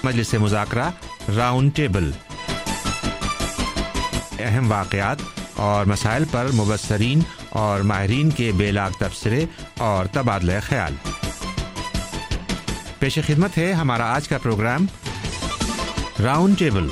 मजलिस मुज़ाकरा round table, अहम वाक़यात और मसाइल पर मुबस्सरीन और माहिरीन के बेलाग तबसरे और तबादला ख्याल। पेश खिदमत है हमारा आज का program round table.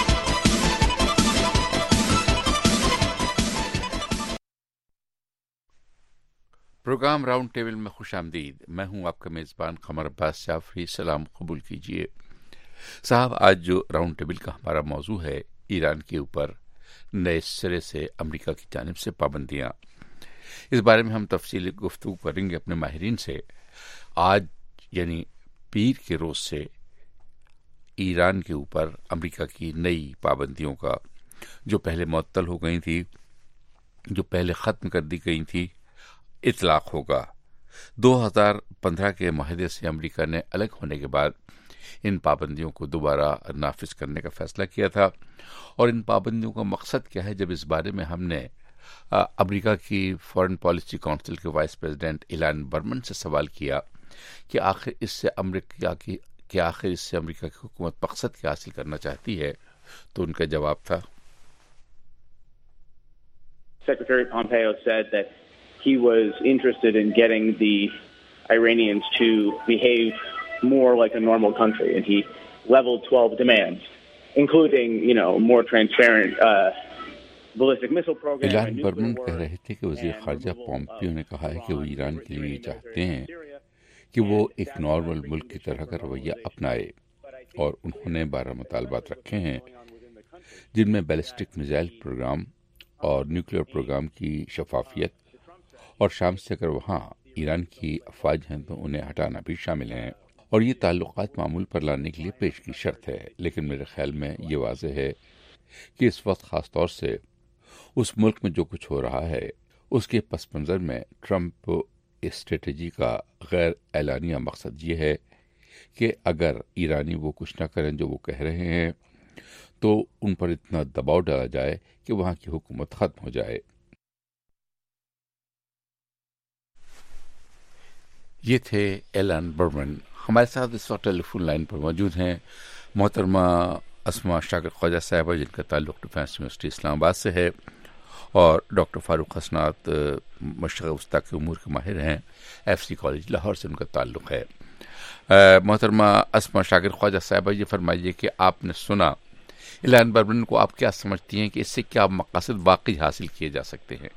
Program round table में खुश आमदीद। मैं हूं आपका मेज़बान क़मर अब्बास जाफरी। सलाम कबूल कीजिए। साहब, आज जो राउंड टेबल का हमारा मौजू है, ईरान के ऊपर नए सिरे से अमेरिका की जानिब से पाबंदियां। इस बारे में हम तफसीली गुफ्तगू करेंगे अपने माहिरीन से। आज यानी पीर के रोज से ईरान के ऊपर अमेरिका की नई पाबंदियों का, जो पहले मुअत्तल हो गई थी, जो पहले ख़त्म कर दी गई थी, इतलाक होगा। 2015 के माहदे से अमेरिका ने अलग होने के बाद इन पाबंदियों को दोबारा नाफिज करने का फैसला किया था। और इन पाबंदियों का मकसद क्या है? जब इस बारे में हमने अमेरिका की फॉरेन पॉलिसी काउंसिल के वाइस प्रेसिडेंट इलान बर्मन से सवाल किया कि आखिर इससे अमेरिका की हुकूमत मकसद क्या हासिल करना चाहती है, तो उनका जवाब था, Secretary Pompeo said that he was interested in getting the Iranians to behave more like a normal country, and he leveled 12 demands, including, more transparent ballistic missile program. इलान Burman कह रहे थे कि वज़ीर ख़ारजा पोम्पियो ने कहा है कि वो ईरान के लिए चाहते हैं कि वो एक नॉर्मल मुल्क की तरह का रवैया अपनाए, और उन्होंने 12 मुतालबात रखे हैं, जिनमें बैलिस्टिक मिसाइल प्रोग्राम और न्यूक्लियर प्रोग्राम की शफाफियत, और शाम से अगर वहाँ ईरान की अफवाज हैं तो उन्हें हटाना भी शामिल हैं। और ये ताल्लुकात मामूल पर लाने के लिए पेश की शर्त है। लेकिन मेरे ख्याल में ये वाज़ेह है कि इस वक्त ख़ास तौर से उस मुल्क में जो कुछ हो रहा है, उसके पस मंज़र में ट्रंप स्ट्रेटजी का गैर एलानिया मकसद ये है कि अगर ईरानी वो कुछ ना करें जो वो कह रहे हैं, तो उन पर इतना दबाव डाला जाए कि वहाँ की हुकूमत ख़त्म हो जाए। ये थे एलान बर्मन। हमारे साथ इस वक्त टेलीफोन लाइन पर मौजूद हैं मोहतरमा अस्मा शाकिर ख्वाजा साहिबा, जिनका ताल्लुक डिफेंस यूनिवर्सिटी इस्लामाबाद से है, और डॉक्टर फारूक हसनात मशरक़ वस्ता के उमूर के माहिर हैं, FC कॉलेज लाहौर से उनका ताल्लुक है। मोहतरमा अस्मा शाकिर ख्वाजा साहिबा, ये फरमाइए कि आपने सुना इलान बर्मन को, आप क्या समझती हैं कि इससे क्या मक़ासद वाकई हासिल किए जा सकते हैं?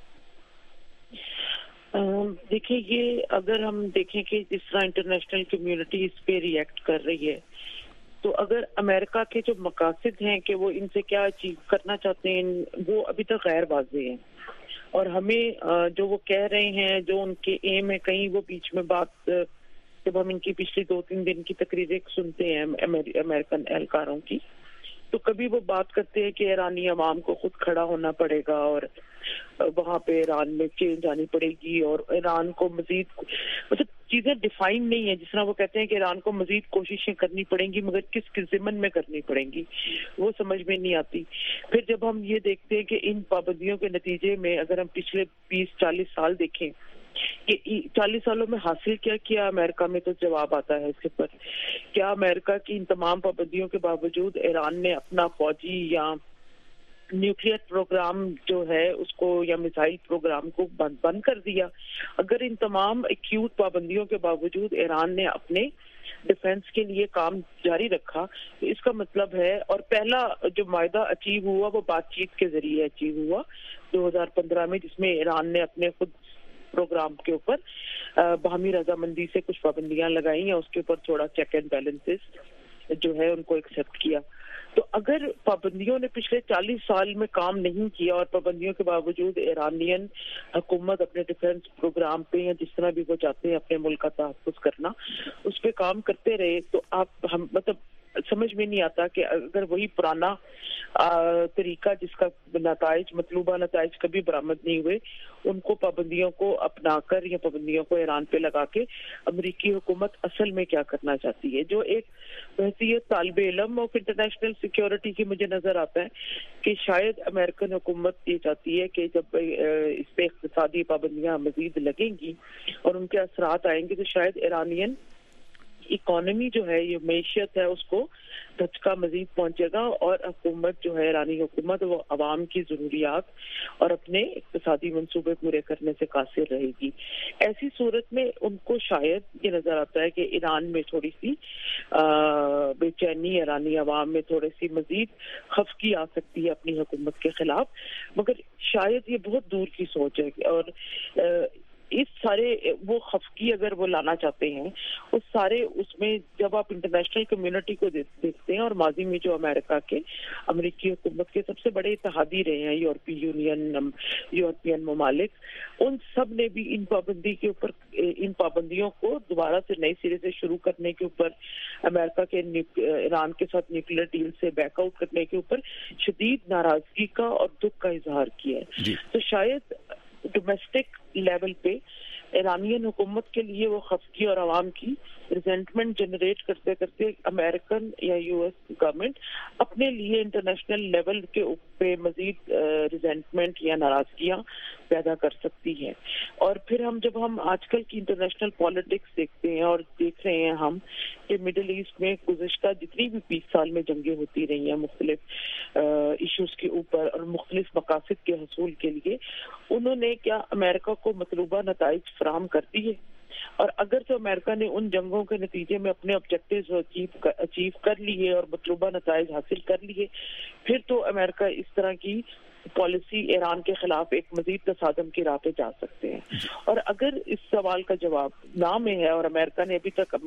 देखिए, ये अगर हम देखें कि जिस तरह इंटरनेशनल कम्युनिटी इस पे रिएक्ट कर रही है, तो अगर अमेरिका के जो मकासद हैं कि वो इनसे क्या अचीव करना चाहते हैं, वो अभी तक गैर वाज़ेह हैं। और हमें जो वो कह रहे हैं, जो उनके एम है, कहीं वो बीच में बात, जब हम इनकी पिछली 2-3 दिन की तकरीरें सुनते हैं अमेरिकन एहलकारों की, तो कभी वो बात करते हैं कि ईरानी अवाम को खुद खड़ा होना पड़ेगा और वहाँ पे ईरान में चेंज आनी पड़ेगी, और ईरान को मजीद, मतलब चीजें डिफाइन नहीं है। जिस तरह वो कहते हैं कि ईरान को मजीद कोशिशें करनी पड़ेंगी, मगर किस ज़िम्मन में करनी पड़ेंगी, वो समझ में नहीं आती। फिर जब हम ये देखते हैं कि इन पाबंदियों के नतीजे में अगर हम पिछले 20-40 साल देखें कि 40 सालों में हासिल क्या किया अमेरिका में, तो जवाब आता है इसके पर। क्या अमेरिका की इन तमाम पाबंदियों के बावजूद ईरान ने अपना फौजी या न्यूक्लियर प्रोग्राम जो है उसको, या मिसाइल प्रोग्राम को बंद कर दिया? अगर इन तमाम एक्यूट पाबंदियों के बावजूद ईरान ने अपने डिफेंस के लिए काम जारी रखा, तो इसका मतलब है, और पहला जो मायदा अचीव हुआ वो बातचीत के जरिए अचीव हुआ 2015 में, जिसमें ईरान ने अपने खुद प्रोग्राम के ऊपर बाहमी रजामंदी से कुछ पाबंदियां लगाई, या उसके ऊपर थोड़ा चेक एंड बैलेंसेस जो है उनको एक्सेप्ट किया। तो अगर पाबंदियों ने पिछले 40 साल में काम नहीं किया, और पाबंदियों के बावजूद ईरानियन हुकूमत अपने डिफेंस प्रोग्राम पे, या जिस तरह भी वो चाहते हैं अपने मुल्क का तहफ़्फ़ुज़ करना, उस पे काम करते रहे, तो हम मतलब समझ में नहीं आता कि अगर वही पुराना तरीका जिसका नताइज, मतलूबा नताइज कभी बरामद नहीं हुए, उनको पाबंदियों को अपनाकर या पाबंदियों को ईरान पे लगा के अमेरिकी हुकूमत असल में क्या करना चाहती है, जो एक हैसियत तालिब इल्म ऑफ इंटरनेशनल सिक्योरिटी की मुझे नजर आता है कि शायद अमेरिकन हुकूमत ये चाहती है कि जब इस पे इक़्तिसादी पाबंदियां मजीद लगेंगी और उनके असरात आएंगे, तो शायद ईरानियन इकोनॉमी जो है, ये मैशियत है, उसको धचका मजीद पहुंचेगा और हुकूमत जो है, ईरानी हुकूमत, वो अवाम की ज़रूरियात और अपने इक़्तिसादी मंसूबे पूरे करने से कासिर रहेगी। ऐसी सूरत में उनको शायद ये नज़र आता है कि ईरान में थोड़ी सी बेचैनी, ईरानी अवाम में थोड़ी सी मजीद खफकी आ सकती है अपनी हुकूमत के खिलाफ, मगर शायद ये बहुत दूर की सोच है। और इस सारे वो खफकी अगर वो लाना चाहते हैं, उस सारे उसमें जब आप इंटरनेशनल कम्युनिटी को देखते हैं, और माजी में जो अमेरिकी हुकूमत के सबसे बड़े इत्तेहादी रहे हैं यूरोपियन ममालिक, उन सब ने भी इन पाबंदियों को दोबारा से नए सिरे से शुरू करने के ऊपर, अमेरिका के ईरान के साथ न्यूक्लियर डील से बैकआउट करने के ऊपर शदीद नाराजगी का और दुख का इजहार किया है। तो शायद डोमेस्टिक लेवल पे ईरानियन हुकूमत के लिए वो खफकी और आवाम की रिजेंटमेंट जनरेट करते करते अमेरिकन या यूएस गवर्नमेंट अपने लिए इंटरनेशनल लेवल के ऊपर मजीद रिजेंटमेंट या नाराजगियां पैदा कर सकती है। और फिर जब हम आजकल की इंटरनेशनल पॉलिटिक्स देखते हैं और देख रहे हैं हम कि मिडिल ईस्ट में गुज़िश्ता जितनी भी 20 साल में जंगें होती रही हैं मुख्तलिफ इश्यूज के ऊपर और मुख्तलिफ मकासद के हसूल के लिए, उन्होंने क्या अमेरिका को मतलूबा नताइज फराहम कर दी है? और अगर तो अमेरिका ने उन जंगों के नतीजे में अपने ऑब्जेक्टिव्स अचीव कर लिए और मतलूबा नताइज हासिल कर लिए, फिर तो अमेरिका इस तरह की पॉलिसी ईरान के खिलाफ एक मजीद तसादम की राह पे जा सकते हैं। और अगर इस सवाल का जवाब ना में है और अमेरिका ने अभी तक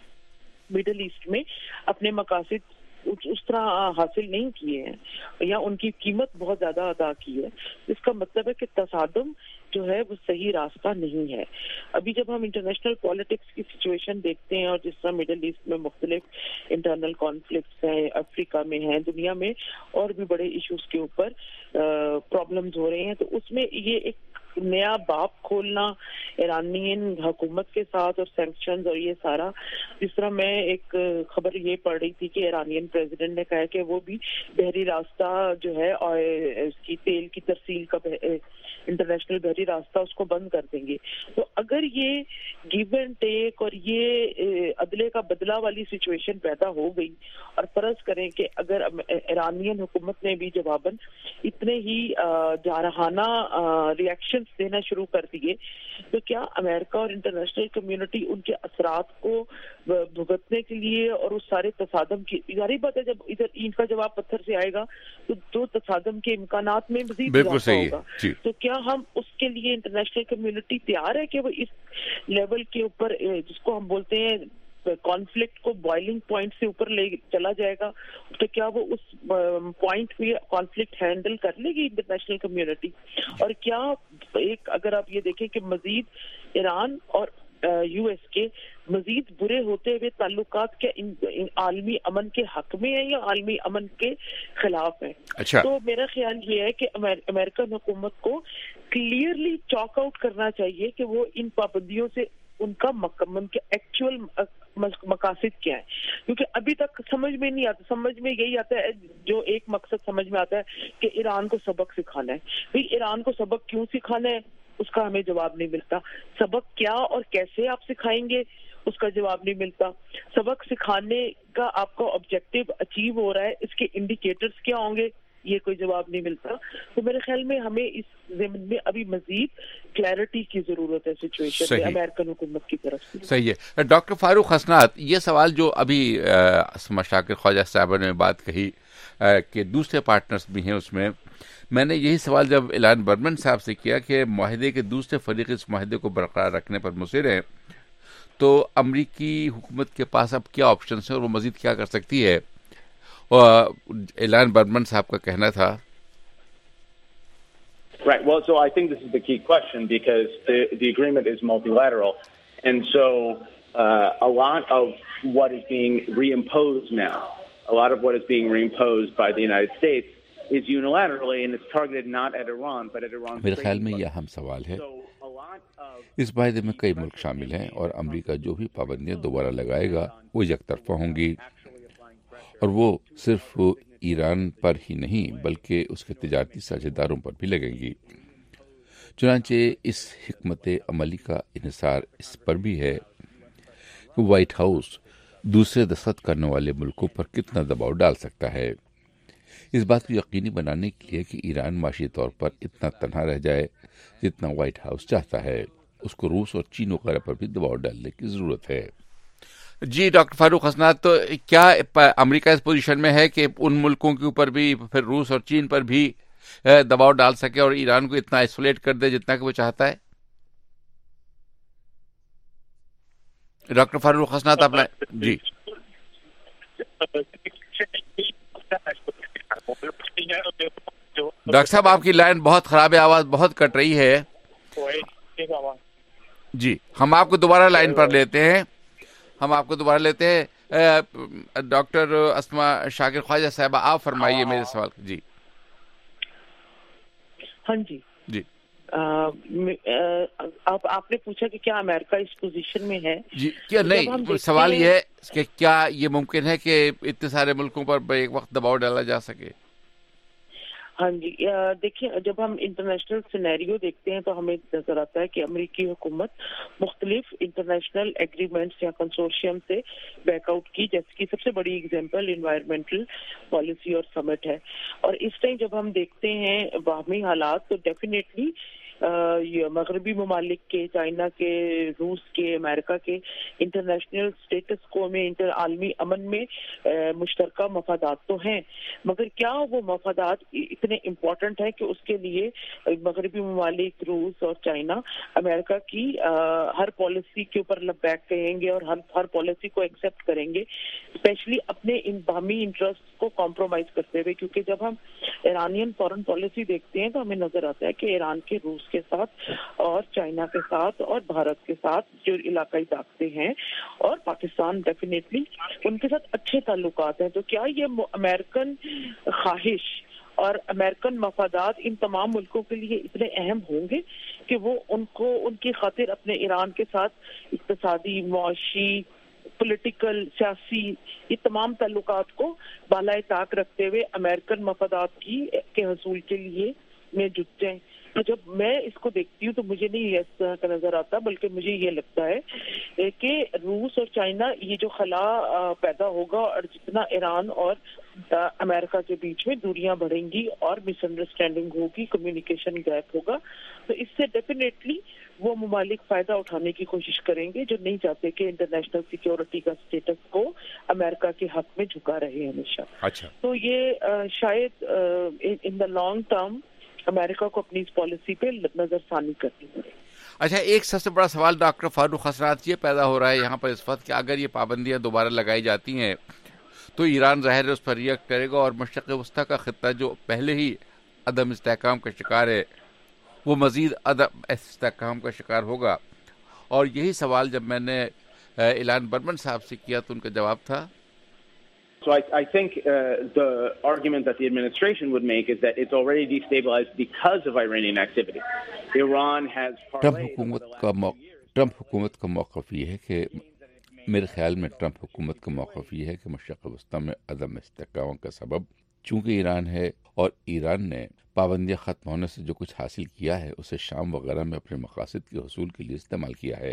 मिडिल ईस्ट में अपने मकासद उस तरह हासिल नहीं किए हैं या उनकी कीमत बहुत ज्यादा अदा की है, इसका मतलब है कि तसादम जो है वो सही रास्ता नहीं है। अभी जब हम इंटरनेशनल पॉलिटिक्स की सिचुएशन देखते हैं और जिस तरह मिडिल ईस्ट में मुख्तलिफ इंटरनल कॉन्फ्लिक्ट्स हैं, अफ्रीका में हैं, दुनिया में और भी बड़े इश्यूज के ऊपर प्रॉब्लम्स हो रहे हैं, तो उसमें ये एक नया बाब खोलना ईरानियन हुकूमत के साथ और सैंक्शंस और ये सारा, जिस तरह मैं एक खबर ये पढ़ रही थी कि ईरानियन प्रेसिडेंट ने कहा कि वो भी बहरी रास्ता जो है और इसकी तेल की तरसील का इंटरनेशनल बहरी रास्ता उसको बंद कर देंगे। तो अगर ये गिव एंड टेक और ये अदले का बदला वाली सिचुएशन पैदा हो गई और फर्ज करें कि अगर ईरानियन हुकूमत ने भी जवाबन इतने ही जारहाना रिएक्शंस देना शुरू कर दिए, तो क्या अमेरिका और इंटरनेशनल कम्युनिटी उनके असरात को भुगतने के लिए और उस सारे तसादम की, जारी बात है जब इधर ईंट का जवाब पत्थर से आएगा तो तसादम के इम्कानात में मजीद इजाफा होगा। तो क्या हम उसके लिए इंटरनेशनल कम्युनिटी तैयार है कि वो इस लेवल के ऊपर, जिसको हम बोलते हैं कॉन्फ्लिक्ट को बॉइलिंग पॉइंट से ऊपर ले चला जाएगा, तो क्या वो उस पॉइंट पे कॉन्फ्लिक्ट हैंडल कर लेगी इंटरनेशनल कम्युनिटी? और क्या एक अगर आप ये देखें कि मजीद ईरान और यूएस के मजीद बुरे होते हुए ताल्लुकात के आलमी अमन के हक में है या आलमी अमन के खिलाफ है? अच्छा। तो मेरा ख्याल ये है कि अमेरिकन हुकूमत को क्लियरली चॉक आउट करना चाहिए कि वो इन पाबंदियों से उनका एक्चुअल मकासद क्या है, क्योंकि अभी तक समझ में नहीं आता। समझ में यही आता है, जो एक मकसद समझ में आता है कि ईरान को सबक सिखाना है। भाई ईरान को सबक क्यों सिखाना है उसका हमें जवाब नहीं मिलता। सबक क्या और कैसे आप सिखाएंगे उसका जवाब नहीं मिलता। सबक सिखाने का आपका ऑब्जेक्टिव अचीव हो रहा है, इसके इंडिकेटर्स क्या होंगे, ये कोई जवाब नहीं मिलता। तो मेरे ख्याल में हमें इस ज़मीन में अभी मजीद क्लैरिटी की जरूरत है सिचुएशन में अमेरिकन हुकूमत की तरफ से। सही है। डॉक्टर फारूक हसनात, ये सवाल जो अभी शाकिर ख्वाजा साहब ने बात कही कि दूसरे पार्टनर्स भी हैं, उसमें मैंने यही सवाल जब इलान बर्मन साहब से किया कि माहिदे के दूसरे फरीक इस माहिदे को बरकरार रखने पर मुसिर हैं, तो अमरीकी हुकूमत के पास अब क्या ऑप्शन है और वो मजीद क्या कर सकती है? और इलान बर्मन साहब का कहना था, Right. Well, so I think this is the key question because the agreement is multilateral, and so a lot of what is being reimposed now, a lot of what is being reimposed by the United States is unilaterally, and it's targeted not at Iran but at Iran. मेरे ख्याल में यह अहम सवाल है। इस मायदे में कई मुल्क शामिल हैं और अमेरिका जो भी पाबंदियां दोबारा लगाएगा वो यकतरफा होंगी और वो सिर्फ ईरान पर ही नहीं बल्कि उसके तिजारती साझेदारों पर भी लगेंगी। चुनांचे इस हिकमत अमली का इन्हिसार इस पर भी है कि व्हाइट हाउस دوسرے دستخط کرنے والے ملکوں پر کتنا دباؤ ڈال سکتا ہے. اس بات کو یقینی بنانے کے لیے کہ ایران معاشی طور پر اتنا تنہا رہ جائے جتنا وائٹ ہاؤس چاہتا ہے، اس کو روس اور چین وغیرہ پر بھی دباؤ ڈالنے کی ضرورت ہے. جی ڈاکٹر فاروق حسنات، تو کیا امریکہ اس پوزیشن میں ہے کہ ان ملکوں کے اوپر بھی، پھر روس اور چین پر بھی دباؤ ڈال سکے اور ایران کو اتنا آئسولیٹ کر دے جتنا کہ وہ چاہتا ہے؟ ڈاکٹر فاروق حسنات آپ نے جی ڈاکٹر صاحب آپ کی لائن بہت خراب ہے، آواز بہت کٹ رہی ہے. جی ہم آپ کو دوبارہ لائن پر لیتے ہیں، ڈاکٹر اسما شاکر خواجہ صاحبہ آپ فرمائیے میرے سوال. جی ہاں جی جی آپ نے پوچھا کہ کیا امریکہ اس پوزیشن میں ہے؟ جی کیا نہیں، سوال یہ ہے کہ کیا یہ ممکن ہے کہ اتنے سارے ملکوں پر ایک وقت دباؤ ڈالا جا سکے؟ ہاں جی دیکھیں، جب ہم انٹرنیشنل سینیریو دیکھتے ہیں تو ہمیں نظر آتا ہے کہ امریکی حکومت مختلف انٹرنیشنل ایگریمنٹس یا کنسورشیم سے بیک آؤٹ کی، جیسے کہ سب سے بڑی ایگزامپل انوائرمنٹل پالیسی اور سمٹ ہے. اور اس ٹائم جب ہم دیکھتے ہیں باہمی حالات تو ڈیفینیٹلی یہ مغربی ممالک کے، چائنا کے، روس کے، امریکہ کے انٹرنیشنل اسٹیٹس کو میں عالمی امن میں مشترکہ مفادات تو ہیں، مگر کیا وہ مفادات اتنے امپورٹنٹ ہیں کہ اس کے لیے مغربی ممالک، روس اور چائنا امریکہ کی ہر پالیسی کے اوپر لبیک کہیں گے اور ہر پالیسی کو ایکسیپٹ کریں گے، اسپیشلی اپنے ان باہمی انٹرسٹ کو کمپرومائز کرتے ہوئے؟ کیونکہ جب ہم ایرانین فارن پالیسی دیکھتے ہیں تو ہمیں نظر آتا ہے کہ ایران کے روس کے ساتھ اور چائنا کے ساتھ اور بھارت کے ساتھ جو علاقائی طاقتیں ہیں اور پاکستان ڈیفینیٹلی ان کے ساتھ اچھے تعلقات ہیں. تو کیا یہ امریکن خواہش اور امریکن مفادات ان تمام ملکوں کے لیے اتنے اہم ہوں گے کہ وہ ان کی خاطر اپنے ایران کے ساتھ اقتصادی، معاشی، پولیٹیکل، سیاسی یہ تمام تعلقات کو بالائے طاق رکھتے ہوئے امریکن مفادات کے حصول کے لیے میں جٹ جائیں؟ تو جب میں اس کو دیکھتی ہوں تو مجھے نہیں اس طرح کا نظر آتا، بلکہ مجھے یہ لگتا ہے کہ روس اور چائنا یہ جو خلا پیدا ہوگا اور جتنا ایران اور امریکہ کے بیچ میں دوریاں بڑھیں گی اور مس انڈرسٹینڈنگ ہوگی، کمیونیکیشن گیپ ہوگا، تو اس سے ڈیفینیٹلی وہ ممالک فائدہ اٹھانے کی کوشش کریں گے جو نہیں چاہتے کہ انٹرنیشنل سیکیورٹی کا اسٹیٹس کو امریکہ کے حق میں جھکا رہے ہمیشہ. اچھا، تو یہ شاید ان دا لانگ ٹرم امریکہ کو اپنی اس پالیسی پہ نظر ثانی کرنی پڑے. اچھا، ایک سب سے بڑا سوال ڈاکٹر فاروق حسنات یہ پیدا ہو رہا ہے یہاں پر اس وقت کہ اگر یہ پابندیاں دوبارہ لگائی جاتی ہیں تو ایران ظاہر ہے اس پر ریئیکٹ کرے گا اور مشرق وسطیٰ کا خطہ جو پہلے ہی عدم استحکام کا شکار ہے وہ مزید عدم استحکام کا شکار ہوگا. اور یہی سوال جب میں نے اعلان برمن صاحب سے کیا تو ان کا جواب تھا. So I think the argument that the administration would make is that it's already destabilized because of Iranian activity. Iran has Trump حکومت کا موقف یہ ہے کہ میرے خیال میں ٹرمپ حکومت کا موقف یہ ہے کہ مشرق وسطیٰ میں عدم استحکام کا سبب چونکہ ایران ہے اور ایران نے پابندیاں ختم ہونے سے جو کچھ حاصل کیا ہے اسے شام وغیرہ میں اپنے مقاصد کے حصول کے لیے استعمال کیا ہے.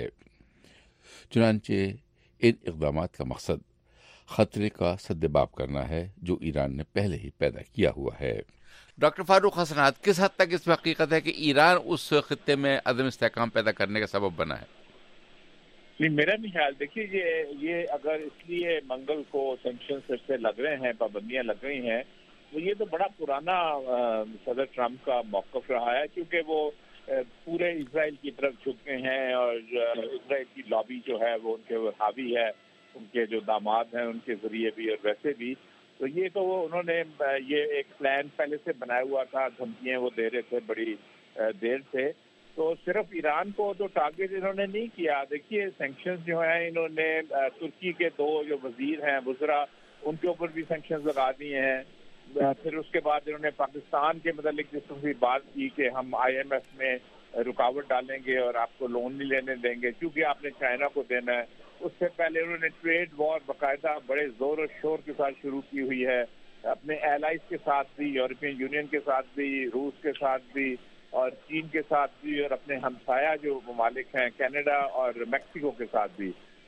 چنانچہ ان اقدامات کا مقصد خطرے کا سدباب کرنا ہے جو ایران نے پہلے ہی پیدا کیا ہوا ہے. ڈاکٹر فاروق حسنات، کس حد تک اس میں حقیقت ہے کہ ایران اس خطے میں عدم استحکام پیدا کرنے کا سبب بنا ہے؟ نہیں، میرا نہیں خیال. دیکھیے یہ اگر اس لیے منگل کو سینکشن سے لگ رہے ہیں، پابندیاں لگ رہی ہیں، تو یہ تو بڑا پرانا صدر ٹرمپ کا موقف رہا ہے، کیونکہ وہ پورے اسرائیل کی طرف جھکتے ہیں اور اسرائیل کی لابی جو ہے وہ ان کے حاوی ہے، ان کے جو داماد ہیں ان کے ذریعے بھی اور ویسے بھی. تو یہ تو انہوں نے یہ ایک پلان پہلے سے بنایا ہوا تھا، دھمکیاں وہ دے رہے تھے بڑی دیر سے. تو صرف ایران کو تو ٹارگیٹ انہوں نے نہیں کیا. دیکھیے سینکشنز جو ہیں انہوں نے ترکی کے 2 جو وزیر ہیں وزراء ان کے اوپر بھی سینکشنز لگا دیے ہیں. پھر اس کے بعد انہوں نے پاکستان کے متعلق جس طرح بات کی کہ ہم IMF میں رکاوٹ ڈالیں گے اور آپ کو لون نہیں لینے دیں گے کیونکہ آپ نے چائنا کو دینا ہے. اس سے پہلے انہوں نے ٹریڈ وار باقاعدہ بڑے زور و شور کے ساتھ شروع کی ہوئی ہے، اپنے ایلائز کے ساتھ بھی، یورپین یونین کے ساتھ بھی، روس کے ساتھ بھی اور چین کے ساتھ بھی، اور اپنے ہمسایہ جو ممالک ہیں کینیڈا اور میکسیکو کے ساتھ بھی.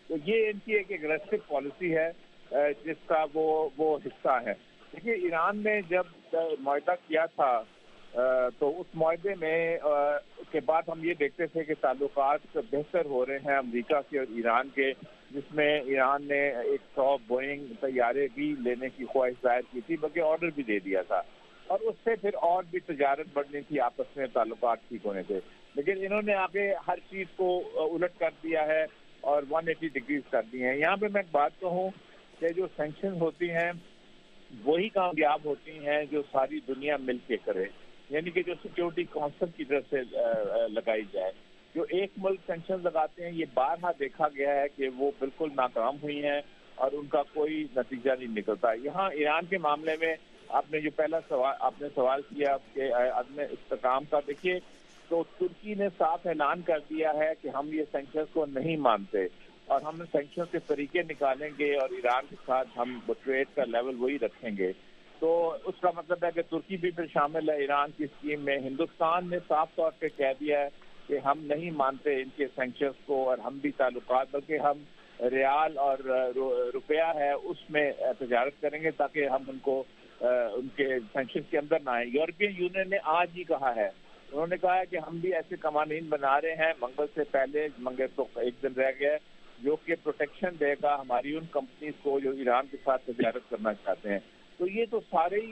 تو یہ ان کی ایک اگریسو پالیسی ہے جس کا وہ حصہ ہے. دیکھیے ایران نے جب معاہدہ کیا تھا تو اس معاہدے میں کے بعد ہم یہ دیکھتے تھے کہ تعلقات بہتر ہو رہے ہیں امریکہ کے اور ایران کے, جس میں ایران نے 100 بوئنگ طیارے بھی لینے کی خواہش ظاہر کی تھی, بلکہ آرڈر بھی دے دیا تھا, اور اس سے پھر اور بھی تجارت بڑھنی تھی, آپس میں تعلقات ٹھیک ہونے تھے. لیکن انہوں نے آگے ہر چیز کو الٹ کر دیا ہے اور 180 ڈگریز کر دی ہیں. یہاں پہ میں ایک بات کہوں کہ جو سینکشن ہوتی ہیں وہی کامیاب ہوتی ہیں جو ساری دنیا مل کے کرے, یعنی کہ جو سیکیورٹی کونسل کی طرف سے لگائی جائے. جو ایک ملک سینکشن لگاتے ہیں یہ بارہا دیکھا گیا ہے کہ وہ بالکل ناکام ہوئی ہیں اور ان کا کوئی نتیجہ نہیں نکلتا. یہاں ایران کے معاملے میں آپ نے جو پہلا سوال کیا کہ عدم استحکام کا, دیکھیے تو ترکی نے صاف اعلان کر دیا ہے کہ ہم یہ سینکشنز کو نہیں مانتے اور ہم سینکشنز کے طریقے نکالیں گے اور ایران کے ساتھ ہم ٹریڈ کا لیول وہی رکھیں گے. تو اس کا مطلب ہے کہ ترکی بھی پھر شامل ہے ایران کی اسکیم میں. ہندوستان نے صاف طور پہ کہہ دیا ہے کہ ہم نہیں مانتے ان کے سینکشنز کو اور ہم بھی تعلقات, بلکہ ہم ریال اور روپیہ ہے اس میں تجارت کریں گے تاکہ ہم ان کو ان کے سینکشنز کے اندر نہ آئیں. یورپین یونین نے آج ہی کہا ہے, انہوں نے کہا ہے کہ ہم بھی ایسے قوانین بنا رہے ہیں منگل سے پہلے, منگل تو ایک دن رہ گیا ہے, جو کہ پروٹیکشن دے گا ہماری ان کمپنیز کو جو ایران کے ساتھ تجارت کرنا چاہتے ہیں. تو یہ تو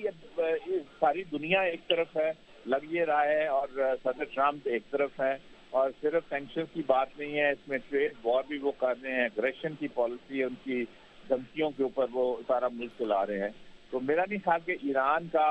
ساری دنیا ایک طرف ہے لگ یہ رہا ہے اور صدر ٹرمپ ایک طرف ہے, اور صرف سینکشن کی بات نہیں ہے, اس میں ٹریڈ وار بھی وہ کر رہے ہیں, اگریشن کی پالیسی ان کی دھمکیوں کے اوپر وہ سارا ملک چلا رہے ہیں. تو میرا نہیں خیال کہ ایران کا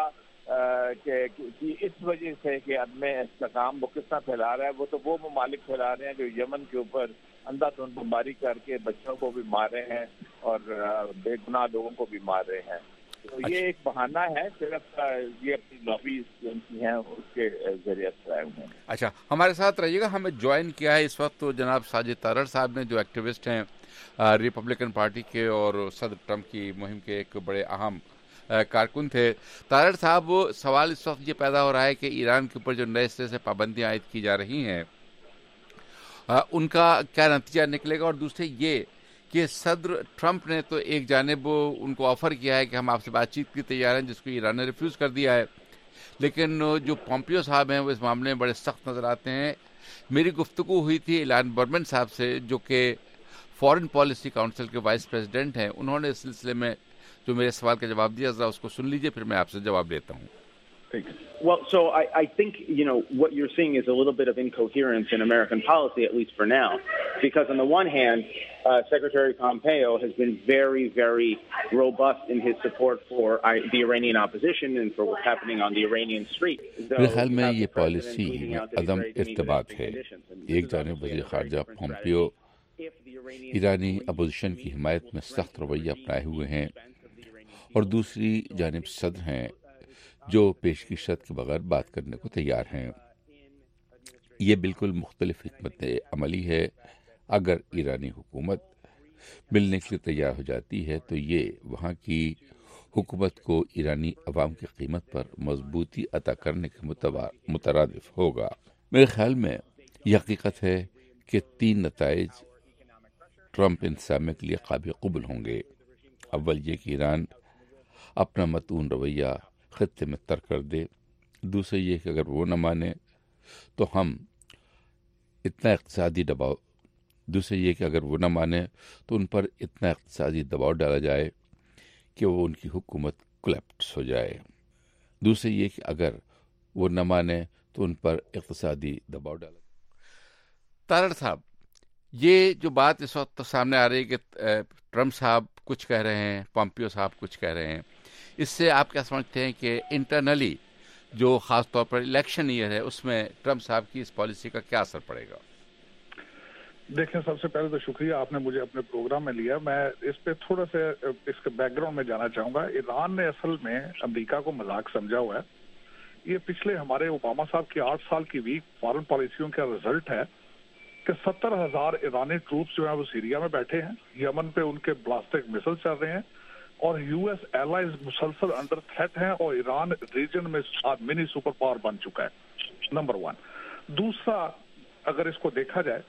کہ اس وجہ سے کہ عدم استحکام وہ کس طرح پھیلا رہا ہے, وہ تو وہ ممالک پھیلا رہے ہیں جو یمن کے اوپر اندھا دھند بمباری کر کے بچوں کو بھی مار رہے ہیں اور بے گناہ لوگوں کو بھی مار رہے ہیں. تو یہ ایک بہانہ ہے, صرف یہ اپنی لابیز کی ہیں اس کے ذریعے چلائے ہوئے ہیں. اچھا, ہمارے ساتھ رہیے گا. ہمیں جوائن کیا ہے اس وقت تو جناب ساجد تارڑ صاحب نے, جو ایکٹیوسٹ ہیں ریپبلکن پارٹی کے اور صدر ٹرمپ کی مہم کے ایک بڑے اہم کارکن تھے. تارڑ صاحب, سوال اس وقت یہ پیدا ہو رہا ہے کہ ایران کے اوپر جو نئے سرے سے پابندیاں عائد کی جا رہی ہیں ان کا کیا نتیجہ نکلے گا, اور دوسرے یہ کہ صدر ٹرمپ نے تو ایک جانب ان کو آفر کیا ہے کہ ہم آپ سے بات چیت کی تیار ہیں, جس کو ایران نے ریفیوز کر دیا ہے, لیکن جو پومپیو صاحب ہیں وہ اس معاملے میں بڑے سخت نظر آتے ہیں. میری گفتگو ہوئی تھی ایلان برمن صاحب سے جو کہ فارن پالیسی کاؤنسل کے وائس پریزیڈنٹ ہیں, انہوں نے اس سلسلے میں جو میرے سوال کا جواب دیا, ذرا اس کو سن لیجئے, پھر میں آپ سے جواب لیتا ہوں. Well, so I think, what you're seeing is a little bit of incoherence in American policy, at least for now, because on the one hand, Secretary Pompeo has been very, very robust in his support for the Iranian opposition and for what's happening on the Iranian street. میرے خیال میں یہ policy عدم ارتباط ہے. ایک جانب وزیر خارجہ پومپیو ایرانی اپوزیشن کی حمایت میں سخت رویہ اپنائے ہوئے ہیں, اور دوسری جانب صدر ہیں جو پیش کی شرط کے بغیر بات کرنے کو تیار ہیں. یہ بالکل مختلف حکمت عملی ہے. اگر ایرانی حکومت ملنے کے لیے تیار ہو جاتی ہے تو یہ وہاں کی حکومت کو ایرانی عوام کی قیمت پر مضبوطی عطا کرنے کے مترادف ہوگا. میرے خیال میں یہ حقیقت ہے کہ 3 نتائج ٹرمپ انتظامیہ کے لیے قابل قبول ہوں گے. اول یہ کہ ایران اپنا متون رویہ خطے میں ترک کر دے. دوسرے یہ کہ اگر وہ نہ مانے تو ہم اتنا اقتصادی دباؤ ان پر اتنا اقتصادی دباؤ ڈالا جائے کہ وہ ان کی حکومت کولیپس ہو جائے. دوسرے یہ کہ اگر وہ نہ مانے تو ان پر اقتصادی دباؤ ڈالا جائے. تارڑ صاحب, یہ جو بات اس وقت سامنے آ رہی ہے کہ ٹرمپ صاحب کچھ کہہ رہے ہیں, پومپیو صاحب کچھ کہہ رہے ہیں, اس سے آپ کیا سمجھتے ہیں کہ انٹرنلی جو خاص طور پر الیکشن ایئر ہے اس میں ٹرمپ صاحب کی اس پالیسی کا کیا اثر پڑے گا؟ دیکھیں, سب سے پہلے تو شکریہ, آپ نے مجھے اپنے پروگرام میں لیا. میں اس پہ تھوڑا سا اس کے بیک گراؤنڈ میں جانا چاہوں گا. ایران نے اصل میں امریکہ کو مذاق سمجھا ہوا ہے. یہ پچھلے ہمارے اوباما صاحب کی 8 سال کی ویک فارن پالیسیوں کا رزلٹ ہے کہ 70,000 ایرانی ٹروپس جو ہیں وہ سیریا میں بیٹھے ہیں, یمن پہ ان کے بلاسٹک میسل چل رہے ہیں, اور یو ایس ایلائز مسلسل انڈر تھریٹ ہیں, اور ایران ریجن میں منی سپر پاور بن چکا ہے. نمبر 1. دوسرا, اگر اس کو دیکھا جائے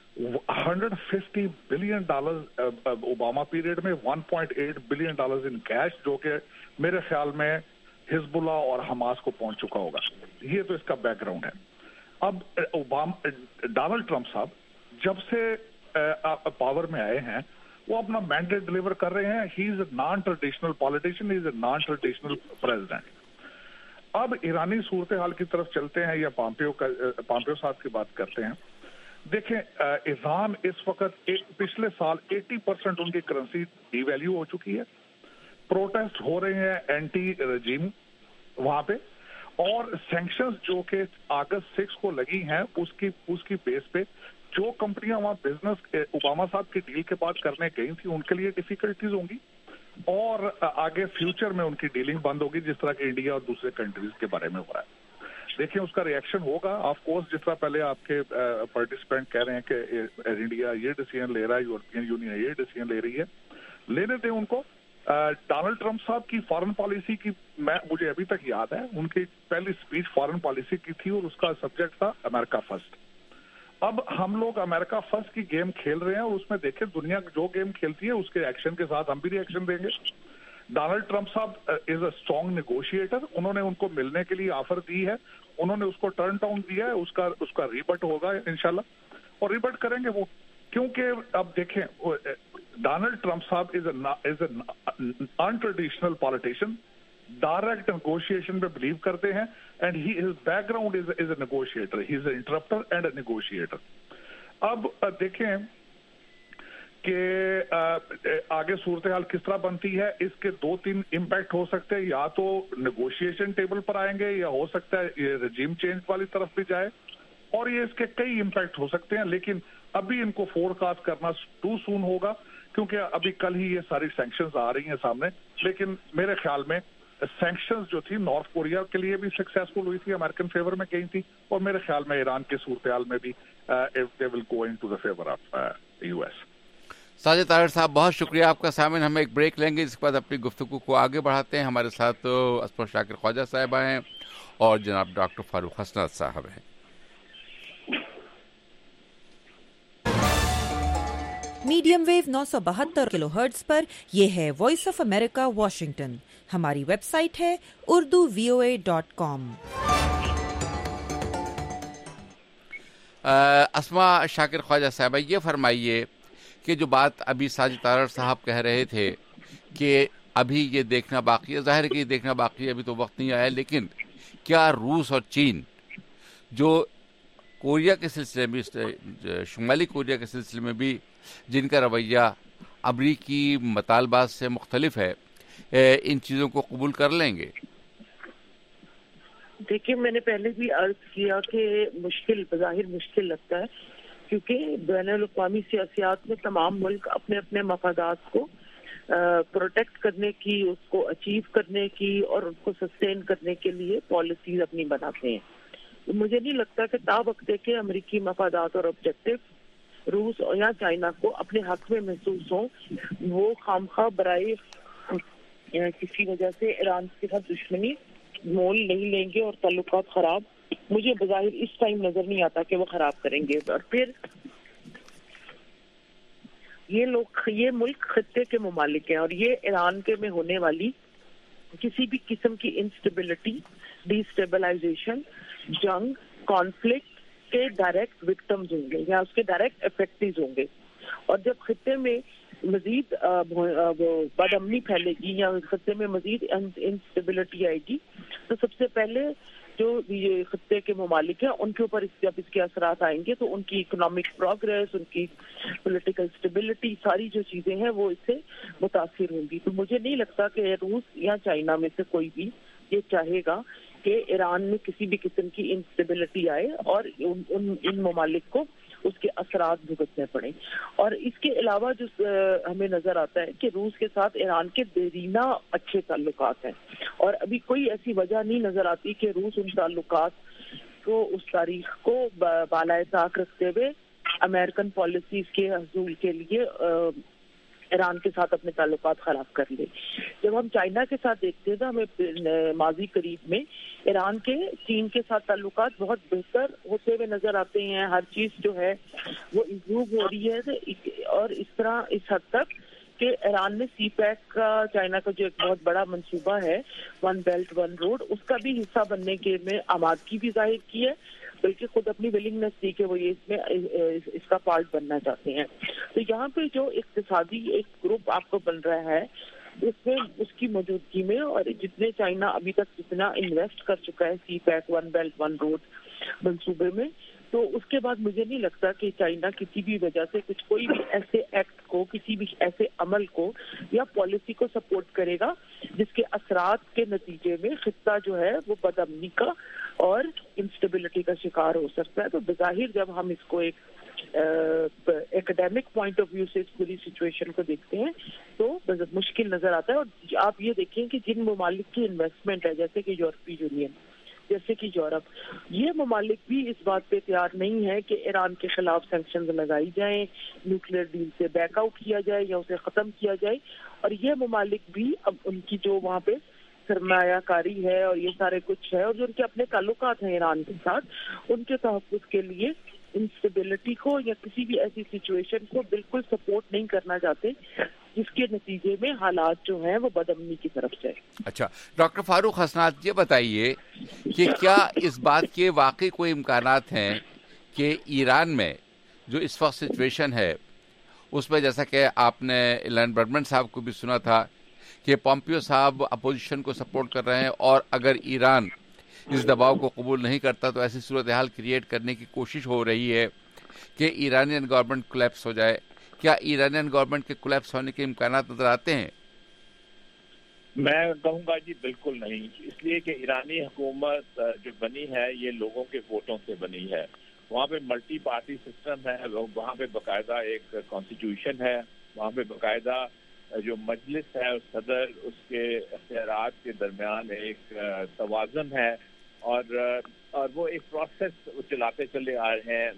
$150 billion ओबामा पीरियड में, $1.8 billion इन कैश, जो कि मेरे ख्याल में हिजबुल्लाह और हमास को पहुंच चुका होगा। ये तो इसका बैकग्राउंड है। अब डोनाल्ड ट्रंप साहब जब से पावर में आए हैं वो अपना मैंडेट डिलीवर कर रहे हैं। He is a non traditional politician, he is a non traditional president. अब ईरानी सूरत हाल की तरफ चलते हैं या पॉम्पियो साहब की बात करते हैं। देखें, ईरान इस वक्त पिछले साल 80% उनकी करेंसी डिवैल्यू हो चुकी है। प्रोटेस्ट हो रहे हैं एंटी रजीम वहां पे, और सैंक्शंस जो कि अगस्त 6 को लगी हैं उसकी बेस पे जो कंपनियां वहां बिजनेस ओबामा साहब की डील के बाद करने गई थी उनके लिए डिफिकल्टीज होंगी, और आगे फ्यूचर में उनकी डीलिंग बंद होगी, जिस तरह के इंडिया और दूसरे कंट्रीज के बारे में हो रहा है। देखिए उसका रिएक्शन होगा ऑफ कोर्स, जिस तरह पहले आपके पार्टिसिपेंट कह रहे हैं कि इंडिया ये डिसीजन ले रहा है, यूरोपियन यूनियन ये डिसीजन ले रही है, लेने दें उनको। डोनाल्ड ट्रंप साहब की फॉरेन पॉलिसी की मुझे अभी तक याद है, उनकी पहली स्पीच फॉरेन पॉलिसी की थी और उसका सब्जेक्ट था अमेरिका फर्स्ट। अब हम लोग अमेरिका फर्स्ट की गेम खेल रहे हैं और उसमें देखें दुनिया जो गेम खेलती है उसके एक्शन के साथ हम भी रिएक्शन देंगे। डोनाल्ड ट्रंप साहब इज अ स्ट्रॉन्ग नेगोशिएटर, उन्होंने उनको मिलने के लिए ऑफर दी है, उन्होंने उसको टर्न डाउन दिया है, उसका रिबट होगा इंशाल्लाह, और रिबट करेंगे वो, क्योंकि अब देखें डोनाल्ड ट्रंप साहब is a untraditional politician, direct negotiation में बिलीव करते हैं, and his background is a negotiator, he is a interrupter and a negotiator. अब देखें कि आगे सूरत हाल किस तरह बनती है, इसके 2-3 इम्पैक्ट हो सकते हैं। या तो नेगोशिएशन टेबल पर आएंगे, या हो सकता है ये रजीम चेंज वाली तरफ भी जाए, और ये इसके कई इम्पैक्ट हो सकते हैं। लेकिन अभी इनको फोरकास्ट करना टू सून होगा, क्योंकि अभी कल ही ये सारी सैंक्शंस आ रही हैं सामने। लेकिन मेरे ख्याल में सैंक्शंस जो थी नॉर्थ कोरिया के लिए भी सक्सेसफुल हुई थी, अमेरिकन फेवर में गई थी, और मेरे ख्याल में ईरान के सूरत हाल में भी they will go into the favour of US. Sajid Tarar साहब बहुत शुक्रिया आपका। सामने हम एक ब्रेक लेंगे, इसके बाद अपनी गुफ्तगू को आगे बढ़ाते हैं। हमारे साथ असफर शाकिर ख्वाजा साहब हैं और जनाब डॉक्टर फारूक हसनत साहब हैं। मीडियम वेव 972 किलोहर्ट्ज पर यह है वॉइस ऑफ अमेरिका वॉशिंगटन। हमारी वेबसाइट है urduvoa.com। अस्मा शाकिर ख्वाजा साहब, ये फरमाइए कि जो बात अभी साजिद तारड़ साहब कह रहे थे कि अभी ये देखना बाकी है, जाहिर है कि ये देखना बाकी है, अभी तो वक्त नहीं आया, लेकिन क्या रूस और चीन जो कोरिया के सिलसिले में, शुमाली कोरिया के सिलसिले में भी जिनका रवैया अमरीकी मतालबात से मुख्तलिफ है, इन चीज़ों को कबूल कर लेंगे? देखिए, मैंने पहले भी अर्ज किया कि मुश्किल, बज़ाहिर मुश्किल लगता है, क्योंकि बैनुल-अक़वामी सियासत में तमाम मुल्क अपने अपने मफादात को प्रोटेक्ट करने की, उसको अचीव करने की और उनको सस्टेन करने के लिए पॉलिसीज अपनी बनाते हैं। तो मुझे नहीं लगता कि तावक्ते के अमरीकी मफादात और ऑब्जेक्टिव रूस या चाइना को अपने हक में महसूस हो, वो खामखा बराए किसी वजह से ईरान के साथ दुश्मनी मोल नहीं लेंगे और ताल्लुकात खराब, मुझे बज़ाहिर इस टाइम नजर नहीं आता कि वो खराब करेंगे। और फिर ये मुल्क खत्ते के मुमालिक हैं, और ये ईरान के में होने वाली किसी भी किस्म की इंस्टेबिलिटी, डिस्टेबलाइजेशन, जंग, कॉन्फ्लिक्ट के डायरेक्ट विक्टिम्स होंगे या उसके डायरेक्ट इफेक्टिव होंगे। और जब खत्ते में मजीद बदअमनी फैलेगी या खत्ते में मजीद इंस्टेबिलिटी आएगी, तो सबसे पहले जो ये खत्ते के ममालिक हैं उनके ऊपर जब इसके असरात आएंगे तो उनकी इकोनॉमिक प्रोग्रेस, उनकी पॉलिटिकल स्टेबिलिटी, सारी जो चीजें हैं वो इससे मुतासिर होंगी। तो मुझे नहीं लगता कि रूस या चाइना में से कोई भी ये चाहेगा कि ईरान में किसी भी किस्म की इंस्टेबिलिटी आए और इन ममालिक को उसके असरात भुगतने पड़े। और इसके अलावा जो हमें नजर आता है कि रूस के साथ ईरान के देरीना अच्छे ताल्लुकात हैं, और अभी कोई ऐसी वजह नहीं नजर आती कि रूस उन ताल्लुकात को, उस तारीख को बालाए ताक रखते हुए अमेरिकन पॉलिसीज के हसूल के लिए ایران کے ساتھ اپنے تعلقات خراب کر لے. جب ہم چائنا کے ساتھ دیکھتے ہیں تو ہمیں ماضی قریب میں ایران کے چین کے ساتھ تعلقات بہت بہتر ہوتے ہوئے نظر آتے ہیں. ہر چیز جو ہے وہ امپروو ہو رہی ہے, اور اس طرح اس حد تک کہ ایران نے سی پیک کا, چائنا کا جو ایک بہت بڑا منصوبہ ہے ون بیلٹ ون روڈ, اس کا بھی حصہ بننے کے میں آمادگی بھی ظاہر کی ہے, بلکہ خود اپنی ولنگنس دی کہ وہ یہ اس کا پارٹ بننا چاہتے ہیں. تو یہاں پہ جو اقتصادی ایک گروپ آپ کو بن رہا ہے اس میں اس کی موجودگی میں, اور جتنے چائنا ابھی تک جتنا انویسٹ کر چکا ہے CPEC one belt one road منصوبے میں, تو اس کے بعد مجھے نہیں لگتا کہ چائنا کسی بھی وجہ سے کوئی بھی ایسے ایکٹ کو, کسی بھی ایسے عمل کو یا پالیسی کو سپورٹ کرے گا جس کے اثرات کے نتیجے میں خطہ جو ہے وہ بدامنی کا اور انسٹیبلٹی کا شکار ہو سکتا ہے. تو بظاہر جب ہم اس کو ایک ایکڈیمک پوائنٹ آف ویو سے اس پوری سچویشن کو دیکھتے ہیں تو مشکل نظر آتا ہے. اور آپ یہ دیکھیں کہ جن ممالک کی انویسٹمنٹ ہے, جیسے کہ یورپی یونین, جیسے کہ یورپ, یہ ممالک بھی اس بات پہ تیار نہیں ہے کہ ایران کے خلاف سینکشنز لگائی جائیں, نیوکلیئر ڈیل سے بیک آؤٹ کیا جائے یا اسے ختم کیا جائے. اور یہ ممالک بھی اب ان کی جو وہاں پہ سرمایہ کاری ہے اور یہ سارے کچھ ہے, اور جو ان کے اپنے تعلقات ہیں ایران کے ساتھ, ان کے تحفظ کے لیے انسٹیبلٹی کو یا کسی بھی ایسی سچویشن کو بالکل سپورٹ نہیں کرنا چاہتے جس کے نتیجے میں حالات جو ہیں وہ بدامنی کی طرف جائے. اچھا ڈاکٹر فاروق حسنات, یہ بتائیے کہ کیا اس بات کے واقعی کوئی امکانات ہیں کہ ایران میں جو اس وقت سچویشن ہے اس میں, جیسا کہ آپ نے ایلن برڈمن صاحب کو بھی سنا تھا کہ پومپیو صاحب اپوزیشن کو سپورٹ کر رہے ہیں, اور اگر ایران اس دباؤ کو قبول نہیں کرتا تو ایسی صورتحال کریٹ کرنے کی کوشش ہو رہی ہے کہ ایرانین گورنمنٹ کولیپس ہو جائے. کیا ایرانین گورنمنٹ کے کولیپس ہونے کے امکانات نظر آتے ہیں؟ میں کہوں گا جی بالکل نہیں, اس لیے کہ ایرانی حکومت جو بنی ہے یہ لوگوں کے ووٹوں سے بنی ہے. وہاں پہ ملٹی پارٹی سسٹم ہے, وہاں پہ باقاعدہ ایک کانسٹیٹیوشن ہے, وہاں پہ باقاعدہ جو مجلس ہے صدر اس کے اختیارات کے درمیان ایک توازن ہے, اور وہ ایک پروسیس چلاتے چلے آ رہے ہیں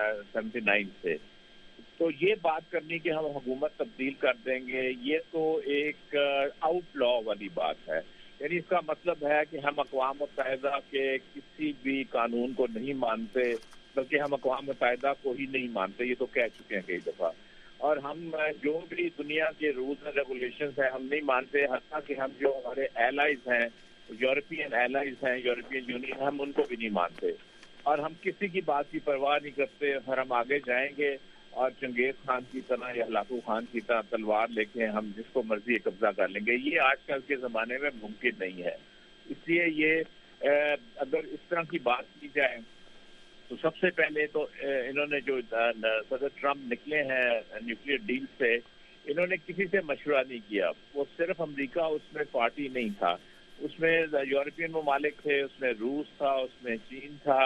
79 سے. تو یہ بات کرنی کہ ہم حکومت تبدیل کر دیں گے, یہ تو ایک آؤٹ لا والی بات ہے. یعنی اس کا مطلب ہے کہ ہم اقوام متحدہ کے کسی بھی قانون کو نہیں مانتے, بلکہ ہم اقوام متحدہ کو ہی نہیں مانتے, یہ تو کہہ چکے ہیں کئی دفعہ. اور ہم جو بھی دنیا کے رولز اینڈ ریگولیشنز ہیں ہم نہیں مانتے, حتیٰ کہ ہم جو ہمارے ایلائز ہیں, یورپین ایلائز ہیں, یورپین یونین, ہم ان کو بھی نہیں مانتے. اور ہم کسی کی بات کی پرواہ نہیں کرتے, اور ہم آگے جائیں گے اور چنگیز خان کی طرح یا ہلاکو خان کی طرح تلوار لے کے ہم جس کو مرضی قبضہ کر لیں گے. یہ آج کل کے زمانے میں ممکن نہیں ہے. اس لیے یہ اگر اس طرح کی بات کی جائے تو سب سے پہلے تو انہوں نے جو صدر ٹرمپ نکلے ہیں نیوکلیئر ڈیل سے, انہوں نے کسی سے مشورہ نہیں کیا. وہ صرف امریکہ اس میں پارٹی نہیں تھا, اس میں یورپین ممالک تھے, اس میں روس تھا, اس میں چین تھا,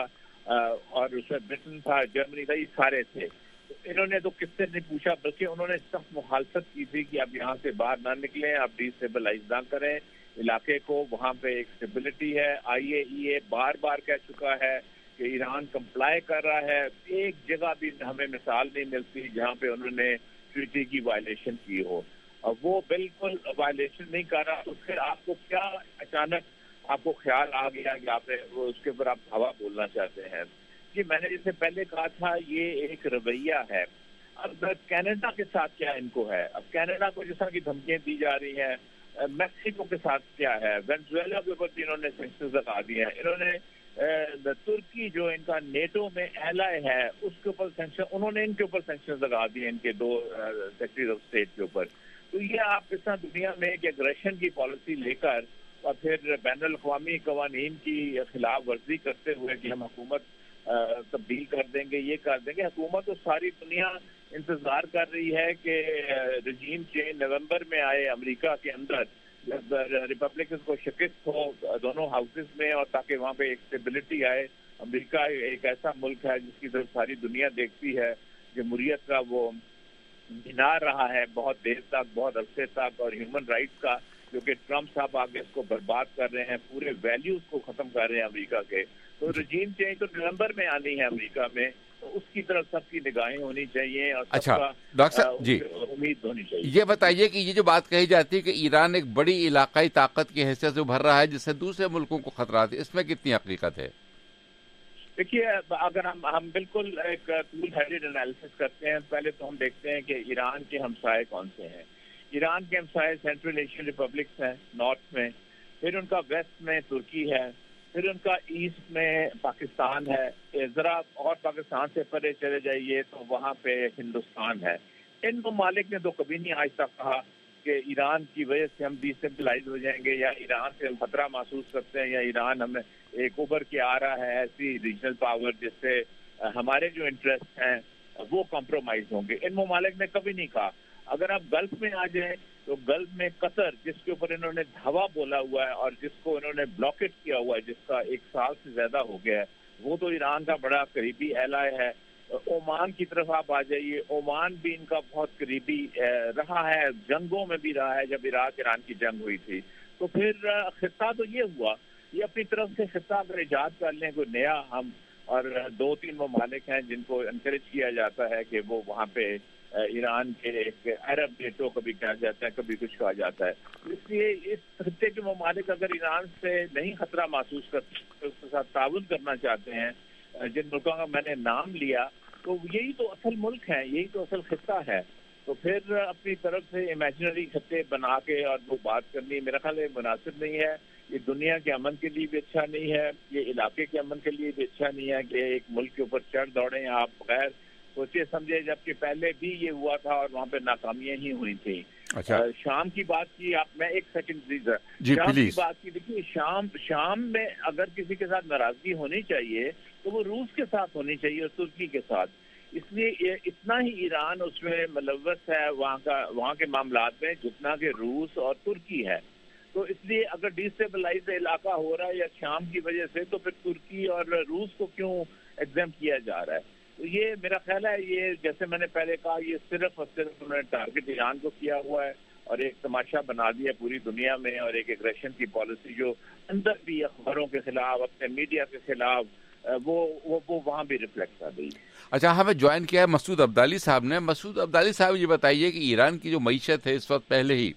اور اس میں برٹن تھا, جرمنی تھا, یہ سارے تھے. انہوں نے تو کس سے نہیں پوچھا, بلکہ انہوں نے سخت مخالفت کی تھی کہ آپ یہاں سے باہر نہ نکلیں, آپ ڈی اسٹیبلائز نہ کریں علاقے کو, وہاں پہ ایک اسٹیبلٹی ہے. IAEA بار بار کہہ چکا ہے کہ ایران کمپلائی کر رہا ہے. ایک جگہ بھی ہمیں مثال نہیں ملتی جہاں پہ انہوں نے ٹریٹی کی وائلیشن کی ہو. اور وہ بالکل وائلیشن نہیں کر رہا, تو پھر آپ کو کیا اچانک آپ کو خیال آ گیا کہ آپ اس کے اوپر آپ ہوا بولنا چاہتے ہیں؟ جی میں نے جیسے پہلے کہا تھا یہ ایک رویہ ہے. اب کینیڈا کے ساتھ کیا ان کو ہے؟ اب کینیڈا کو جس طرح کی دھمکیاں دی جا رہی ہیں, میکسیکو کے ساتھ کیا ہے, وینزویلا کے اوپر بھی انہوں نے سینکشنز لگا دی ہیں. انہوں نے ترکی جو ان کا نیٹو میں ایلائی ہے اس کے اوپر سینکشن, انہوں نے ان کے اوپر سینکشنز لگا دی ہیں, ان کے 2 سیکرٹریز آف اسٹیٹ کے اوپر. تو یہ آپ اس طرح دنیا میں ایک اگریشن کی پالیسی لے کر اور پھر بین الاقوامی قوانین کی خلاف ورزی کرتے ہوئے کہ ہم حکومت تبدیل کر دیں گے, یہ کر دیں گے. حکومت تو ساری دنیا انتظار کر رہی ہے کہ رجیم چینج نومبر میں آئے امریکہ کے اندر, جب ریپبلکن کو شکست ہو دونوں ہاؤسز میں, اور تاکہ وہاں پہ ایک اسٹیبلٹی آئے. امریکہ ایک ایسا ملک ہے جس کی طرف ساری دنیا دیکھتی ہے, جمہوریت کا وہ مینار رہا ہے بہت دیر تک, بہت عرصے تک, اور ہیومن رائٹس کا جو کہ ٹرمپ صاحب آگے اس کو برباد کر رہے ہیں, پورے ویلیوز کو ختم کر رہے ہیں امریکہ کے. تو رجیم چینج تو نومبر میں آنی ہے امریکہ میں, اس کی طرف سب کی نگاہیں ہونی چاہیے اور اچھا ڈاکٹر صاحب جی امید ہونی چاہیے. یہ بتائیے کہ یہ جو بات کہی جاتی ہے کہ ایران ایک بڑی علاقائی طاقت کی حیثیت سے ابھر رہا ہے جس سے دوسرے ملکوں کو خطرات ہے، اس میں کتنی حقیقت ہے؟ دیکھیے اگر ہم بالکل ایک کول ہیڈڈ انالیسس کرتے ہیں، پہلے تو ہم دیکھتے ہیں کہ ایران کے ہمسائے کون سے ہیں. ایران کے ہمسائے سینٹرل ایشین ریپبلکس ہیں نارتھ میں، پھر ان کا ویسٹ میں ترکی ہے، پھر ان کا ایسٹ میں پاکستان ہے، ذرا اور پاکستان سے پرے چلے جائیے تو وہاں پہ ہندوستان ہے. ان ممالک نے تو کبھی نہیں آج تک کہا کہ ایران کی وجہ سے ہم ڈی اسٹیبلائز ہو جائیں گے یا ایران سے ہم خطرہ محسوس کرتے ہیں یا ایران ہمیں ایک ابھر کے آ رہا ہے ایسی ریجنل پاور جس سے ہمارے جو انٹرسٹ ہیں وہ کمپرومائز ہوں گے. ان ممالک نے کبھی نہیں کہا. اگر آپ گلف میں آ جائیں تو گلف میں قطر جس کے اوپر انہوں نے دھوا بولا ہوا ہے اور جس کو انہوں نے بلاکٹ کیا ہوا ہے، جس کا 1 سال سے زیادہ ہو گیا ہے، وہ تو ایران کا بڑا قریبی ایلائی ہے. عمان کی طرف آپ آ جائیے، عمان بھی ان کا بہت قریبی رہا ہے، جنگوں میں بھی رہا ہے. جب عراق ایران کی جنگ ہوئی تھی تو پھر خطہ تو یہ ہوا، یہ اپنی طرف سے خطہ اگر ایجاد کر لیں کوئی نیا ہم، اور 2-3 ممالک ہیں جن کو انکریج کیا جاتا ہے کہ وہ وہاں پہ ایران کے ایک عرب نیٹو کبھی کہا جاتا ہے، کبھی کچھ کہا جاتا ہے. اس لیے اس خطے کے ممالک اگر ایران سے نہیں خطرہ محسوس کرتے اس کے ساتھ تعاون کرنا چاہتے ہیں، جن ملکوں کا میں نے نام لیا، تو یہی تو اصل ملک ہے، یہی تو اصل خطہ ہے. تو پھر اپنی طرف سے امیجنری خطے بنا کے اور وہ بات کرنی میرا خیال ہے مناسب نہیں ہے. یہ دنیا کے امن کے لیے بھی اچھا نہیں ہے، یہ علاقے کے امن کے لیے بھی اچھا نہیں ہے کہ ایک ملک کے اوپر چڑھ دوڑیں آپ بغیر سوچے سمجھے، جبکہ پہلے بھی یہ ہوا تھا اور وہاں پہ ناکامیاں ہی ہوئی تھیں. شام کی بات کی آپ، میں 1 سیکنڈ پلیز، شام کی بات کی. دیکھیے شام میں اگر کسی کے ساتھ ناراضگی ہونی چاہیے تو وہ روس کے ساتھ ہونی چاہیے اور ترکی کے ساتھ. اس لیے اتنا ہی ایران اس میں ملوث ہے وہاں کے معاملات میں جتنا کہ روس اور ترکی ہے. تو اس لیے اگر ڈی اسٹیبلائز علاقہ ہو رہا ہے یا شام کی وجہ سے، تو پھر ترکی اور روس کو کیوں ایگزم کیا جا رہا ہے؟ تو یہ میرا خیال ہے، یہ جیسے میں نے پہلے کہا، یہ صرف اور صرف انہوں نے ٹارگٹ ایران کو کیا ہوا ہے اور ایک تماشا بنا دیا پوری دنیا میں، اور ایک ایگریشن کی پالیسی جو اندر بھی اخباروں کے خلاف، اپنے میڈیا کے خلاف، وہ وہاں بھی ریفلیکٹ کر رہی ہے. اچھا، ہمیں جوائن کیا ہے مسعود عبدالی صاحب نے. مسعود عبدالی صاحب یہ بتائیے کہ ایران کی جو معیشت ہے اس وقت پہلے ہی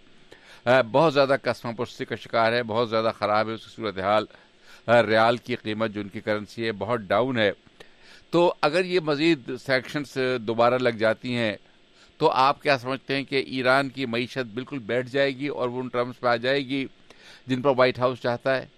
بہت زیادہ قسم پرستی کا شکار ہے، بہت زیادہ خراب ہے اس کی صورتحال. ریال کی قیمت جو ان کی کرنسی ہے بہت ڈاؤن ہے. تو اگر یہ مزید سینکشنز دوبارہ لگ جاتی ہیں تو آپ کیا سمجھتے ہیں کہ ایران کی معیشت بالکل بیٹھ جائے گی اور وہ ان ٹرمز پہ آ جائے گی جن پر وائٹ ہاؤس چاہتا ہے؟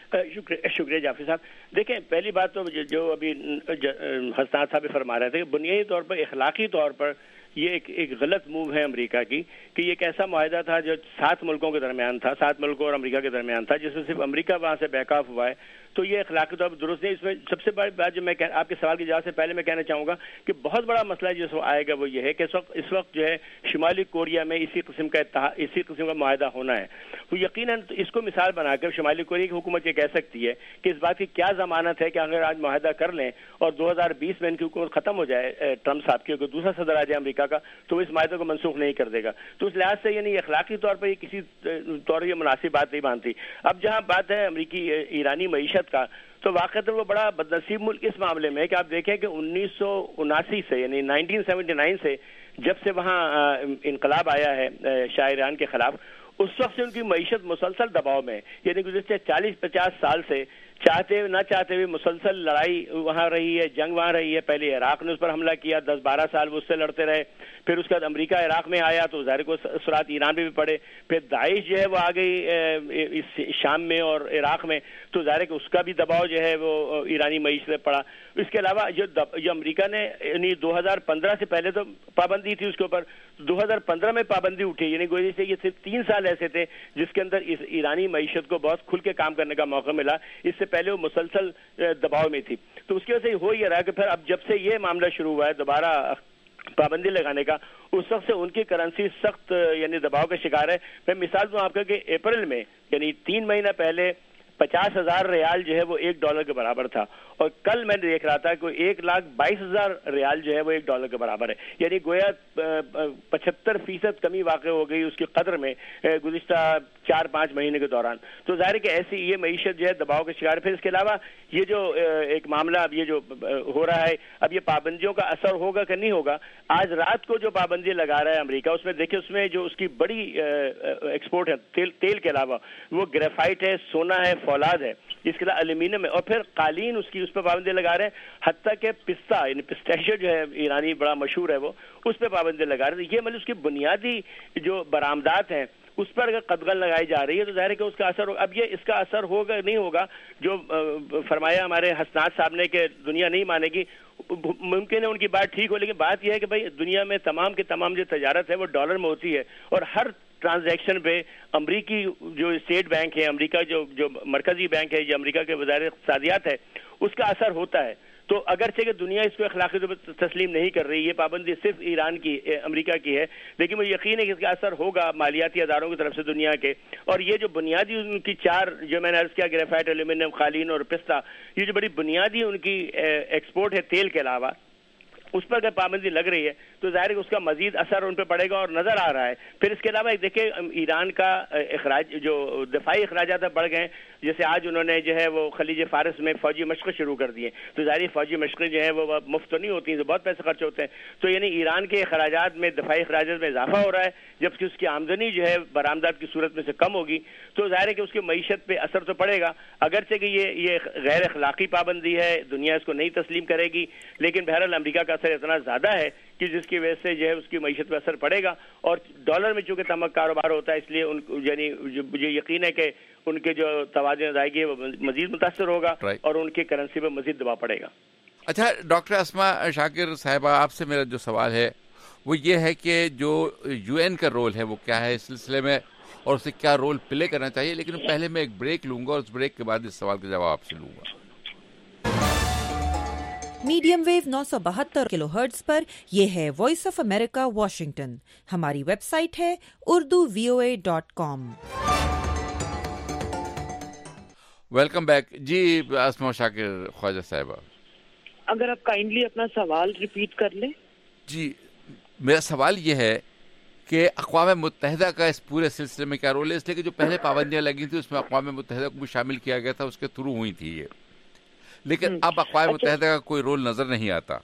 شکریہ جعفر صاحب. دیکھیں، پہلی بات تو جو ابھی حسنات صاحب فرما رہے تھے کہ بنیادی طور پر اخلاقی طور پر یہ ایک غلط موو ہے امریکہ کی کہ یہ ایک ایسا معاہدہ تھا جو 7 ملکوں کے درمیان تھا، 7 ملکوں اور امریکہ کے درمیان تھا، جس میں صرف امریکہ وہاں سے بیک آف ہوا ہے. تو یہ اخلاقی طور پر درست نہیں. اس میں سب سے بڑی بات جو میں آپ کے سوال کی جواب سے پہلے میں کہنا چاہوں گا کہ بہت بڑا مسئلہ جس کو آئے گا وہ یہ ہے کہ اس وقت جو ہے شمالی کوریا میں اسی قسم کا معاہدہ ہونا ہے. وہ یقیناً اس کو مثال بنا کر شمالی کوریا کی حکومت یہ کہہ سکتی ہے کہ اس بات کی کیا ضمانت ہے کہ اگر آج معاہدہ کر لیں اور 2020 میں ان کی حکومت ختم ہو جائے، ٹرمپ صاحب کی، اگر دوسرا صدر آ جائے امریکہ کا، تو اس معاہدے کو منسوخ نہیں کر دے گا. تو اس لحاظ سے یعنی اخلاقی طور پر یہ کسی طور یہ مناسب بات نہیں مانتی. اب جہاں بات ہے امریکی ایرانی معیشت کا، تو واقعی وہ بڑا بدنصیب ملک اس معاملے میں کہ آپ دیکھیں کہ 1979 سے یعنی 1979 سے جب سے وہاں انقلاب آیا ہے شاہ ایران کے خلاف، اس وقت سے ان کی معیشت مسلسل دباؤ میں، یعنی گزشتہ 40-50 سال سے چاہتے نہ چاہتے ہوئے مسلسل لڑائی وہاں رہی ہے، جنگ وہاں رہی ہے. پہلے عراق نے اس پر حملہ کیا، 10-12 سال وہ اس سے لڑتے رہے. پھر اس کے بعد امریکہ عراق میں آیا تو ظاہر کو اثرات ایران میں بھی پڑے. پھر داعش جو ہے وہ آ گئی شام میں اور عراق میں، تو ظاہر کہ اس کا بھی دباؤ جو ہے وہ ایرانی معیشت میں پڑا. اس کے علاوہ جو امریکہ نے یعنی 2015 سے پہلے تو پابندی تھی اس کے اوپر، 2015 میں پابندی اٹھی، یعنی گویا سے یہ صرف 3 سال ایسے تھے جس کے اندر اس ایرانی معیشت کو بہت کھل کے کام کرنے کا موقع ملا. اس سے پہلے وہ مسلسل دباؤ میں تھی. تو اس کی وجہ سے ہو یہ رہا کہ پھر اب جب سے یہ معاملہ شروع ہوا ہے دوبارہ پابندی لگانے کا، اس وقت سے ان کی کرنسی سخت یعنی دباؤ کا شکار ہے. میں مثال دوں آپ کو کہ اپریل میں یعنی 3 مہینہ پہلے 50,000 ریال جو ہے وہ $1 کے برابر تھا، اور کل میں دیکھ رہا تھا کہ 1,22,000 ریال جو ہے وہ $1 کے برابر ہے. یعنی گویا 75% کمی واقع ہو گئی اس کی قدر میں گزشتہ 4-5 مہینے کے دوران. تو ظاہر ہے کہ ایسی یہ معیشت جو ہے دباؤ کے شکار. پھر اس کے علاوہ یہ جو ایک معاملہ اب یہ جو ہو رہا ہے, اب یہ پابندیوں کا اثر ہوگا کہ نہیں ہوگا. آج رات کو جو پابندی لگا رہا ہے امریکہ, اس میں دیکھیں اس میں جو اس کی بڑی ایکسپورٹ ہے تیل کے علاوہ وہ گریفائٹ ہے, سونا ہے, فولاد ہے, اس کے علاوہ الومینیم ہے, اور پھر قالین اس پہ پابندی لگا رہے ہیں. حتیٰ کہ پستہ یعنی پسٹیشو جو ہے ایرانی بڑا مشہور ہے, وہ اس پہ پابندی لگا رہے ہیں. یہ مطلب اس کی بنیادی جو برآمدات ہیں اس پر اگر قدغن لگائی جا رہی ہے تو ظاہر ہے کہ اس کا اثر ہوگا. اب یہ اس کا اثر ہوگا نہیں ہوگا, جو فرمایا ہمارے حسنات صاحب نے کہ دنیا نہیں مانے گی, ممکن ہے ان کی بات ٹھیک ہو, لیکن بات یہ ہے کہ بھائی دنیا میں تمام کے تمام جو تجارت ہے وہ ڈالر میں ہوتی ہے, اور ہر ٹرانزیکشن پہ امریکی جو اسٹیٹ بینک ہے, امریکہ جو مرکزی بینک ہے, جو امریکہ کے وزارت اقتصادیات ہے, اس کا اثر ہوتا ہے. تو اگرچہ کہ دنیا اس کو اخلاقی طور پر تسلیم نہیں کر رہی, یہ پابندی صرف ایران کی امریکہ کی ہے, لیکن مجھے یقین ہے کہ اس کا اثر ہوگا مالیاتی اداروں کی طرف سے دنیا کے. اور یہ جو بنیادی ان کی 4 جو میں نے عرض کیا, گریفائٹ, الومینیم, قالین اور پستہ, یہ جو بڑی بنیادی ان کی ایکسپورٹ ہے تیل کے علاوہ, اس پر اگر پابندی لگ رہی ہے تو ظاہر ہے کہ اس کا مزید اثر ان پہ پڑے گا اور نظر آ رہا ہے. پھر اس کے علاوہ ایک دیکھیں ایران کا اخراج جو دفاعی اخراجات بڑھ گئے ہیں, جیسے آج انہوں نے جو ہے وہ خلیج فارس میں فوجی مشقیں شروع کر دیے, تو ظاہر فوجی مشقیں جو ہیں وہ مفت تو نہیں ہوتی ہیں, تو بہت پیسے خرچ ہوتے ہیں. تو یعنی ایران کے اخراجات میں, دفاعی اخراجات میں اضافہ ہو رہا ہے, جبکہ اس کی آمدنی جو ہے برآمدات کی صورت میں سے کم ہوگی, تو ظاہر ہے کہ اس کی معیشت پہ اثر تو پڑے گا. اگرچہ کہ یہ غیر اخلاقی پابندی ہے, دنیا اس کو نہیں تسلیم کرے گی, لیکن بہرحال امریکہ کا اثر اتنا زیادہ ہے کہ جس کی وجہ سے جو ہے اس کی معیشت پہ اثر پڑے گا. اور ڈالر میں چونکہ تمام کاروبار ہوتا ہے, اس لیے یعنی مجھے یقین ہے کہ ان کے جو توازن ادائیگی ہے وہ مزید متاثر ہوگا, اور ان کی کرنسی پہ مزید دباؤ پڑے گا. اچھا ڈاکٹر اسما شاکر صاحبہ, آپ سے میرا جو سوال ہے وہ یہ ہے کہ جو یو این کا رول ہے وہ کیا ہے اس سلسلے میں, اور اسے کیا رول پلے کرنا چاہیے. لیکن پہلے میں ایک بریک لوں گا, اور اس بریک کے بعد اس سوال کا جواب آپ سے لوں گا. میڈیم ویو 972 کلو ہرٹز پر یہ ہے وائس آف امریکہ واشنگٹن. ہماری ویب سائٹ ہے urduvoa.com. Welcome back. جی اسما شاکر خواجہ صاحبہ, اگر آپ کائنڈلی اپنا سوال ریپیٹ کر لیں. جی میرا سوال یہ ہے کہ اقوام متحدہ کا اس پورے سلسلے میں کیا رول ہے, اس لیے کہ جو پہلے پابندیاں لگی تھیں اس میں اقوام متحدہ کو بھی شامل کیا گیا تھا, اس کے تھرو ہوئی تھی یہ, لیکن اب اقوام متحدہ کا کوئی رول نظر نہیں آتا.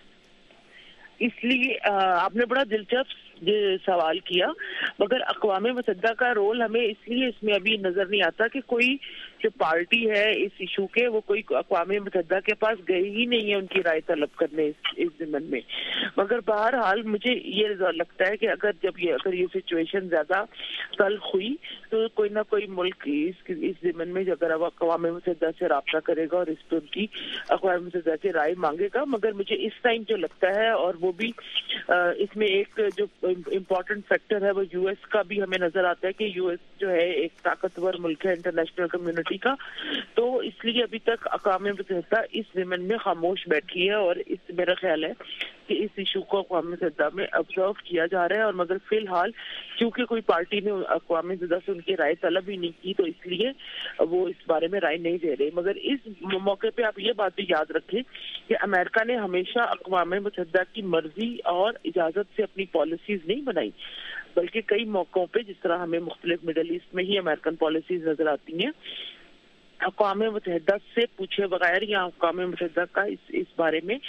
اس لیے آپ نے بڑا دلچسپ سوال کیا, مگر اقوام متحدہ کا رول ہمیں اس لیے اس میں ابھی نظر نہیں آتا کہ کوئی جو پارٹی ہے اس ایشو کے وہ کوئی اقوام متحدہ کے پاس گئی ہی نہیں ہے ان کی رائے طلب کرنے اس ضمن میں. مگر بہرحال مجھے یہ لگتا ہے کہ اگر یہ سچویشن زیادہ تلخ ہوئی تو کوئی نہ کوئی ملک اس ضمن میں اگر اقوام متحدہ سے رابطہ کرے گا اور اس پہ ان کی اقوام متحدہ سے رائے مانگے گا. مگر مجھے اس ٹائم جو لگتا ہے, اور وہ بھی اس میں ایک جو امپورٹنٹ فیکٹر ہے وہ یو ایس کا بھی ہمیں نظر آتا ہے کہ یو ایس جو ہے ایک طاقتور ملک ہے انٹرنیشنل کمیونٹی کا, تو اس لیے ابھی تک اقوام متحدہ اس ضمن میں خاموش بیٹھی ہے, اور اس میرا خیال ہے کہ اس ایشو کو اقوام متحدہ میں آبزرو کیا جا رہا ہے. اور مگر فی الحال کیونکہ کوئی پارٹی نے اقوام متحدہ سے ان کی رائے طلب ہی نہیں کی, تو اس لیے وہ اس بارے میں رائے نہیں دے رہے. مگر اس موقع پہ آپ یہ بات بھی یاد رکھیں کہ امریکہ نے ہمیشہ اقوام متحدہ کی مرضی اور اجازت سے اپنی پالیسیز نہیں بنائی, بلکہ کئی موقعوں پہ جس طرح ہمیں مختلف مڈل ایسٹ میں ہی امریکن پالیسیز نظر آتی ہیں, اقوام متحدہ سے پوچھے بغیر یا اقوام متحدہ کا اس بارے میں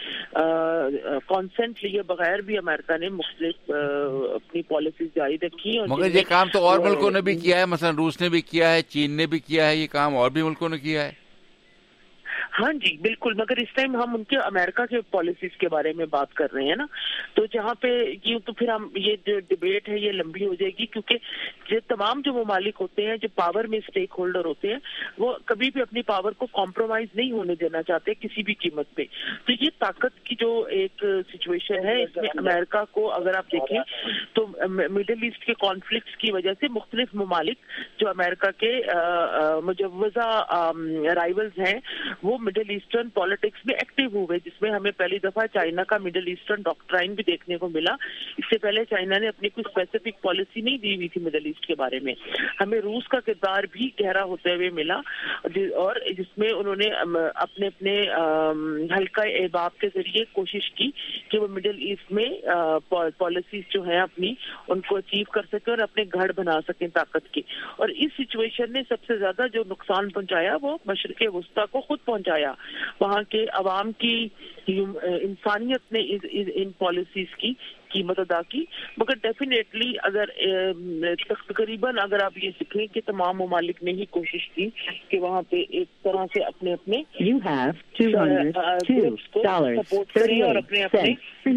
کانسنٹ لیے بغیر بھی امریکہ نے مختلف اپنی پالیسیز جاری رکھی. مگر یہ کام تو اور ملکوں نے بھی کیا ہے, مثلا روس نے بھی کیا ہے, چین نے بھی کیا ہے, یہ کام اور بھی ملکوں نے کیا ہے. ہاں جی بالکل, مگر اس ٹائم ہم ان کے امریکہ کے پالیسیز کے بارے میں بات کر رہے ہیں نا, تو جہاں پہ تو پھر ہم یہ جو ڈبیٹ ہے یہ لمبی ہو جائے گی, کیونکہ جو تمام جو ممالک ہوتے ہیں جو پاور میں اسٹیک ہولڈر ہوتے ہیں وہ کبھی بھی اپنی پاور کو کمپرومائز نہیں ہونے دینا چاہتے کسی بھی قیمت پہ. تو یہ طاقت کی جو ایک سچویشن ہے اس میں امریکہ کو اگر آپ دیکھیں تو مڈل ایسٹ کے کانفلکٹس کی وجہ سے مختلف ممالک جو امریکہ کے مجوزہ رائیولز ہیں وہ मिडिल ईस्टर्न पॉलिटिक्स में एक्टिव हुए, जिसमें हमें पहली दफा चाइना का मिडिल ईस्टर्न डॉक्ट्राइन भी देखने को मिला। इससे पहले चाइना ने अपनी कोई स्पेसिफिक पॉलिसी नहीं दी हुई थी मिडिल ईस्ट के बारे में। हमें रूस का किरदार भी गहरा होते हुए मिला, और जिसमें उन्होंने अपने अपने हल्का एहबाब के जरिए कोशिश की कि वो मिडिल ईस्ट में पॉलिसीज जो है अपनी उनको अचीव कर सके और अपने घर बना सके ताकत की। और इस सिचुएशन ने सबसे ज्यादा जो नुकसान पहुंचाया वो मशरिक़ वस्ता को खुद पहुंचाया। वहाँ के अवाम की इंसानियत ने इन पॉलिसीज की कीमत अदा की। मगर डेफिनेटली अगर तकरीबन अगर आप ये देखें कि तमाम ममालिक ने ही कोशिश की कि वहाँ पे एक तरह से अपने अपने ग्रुप्स को सपोर्ट करें और अपने अपने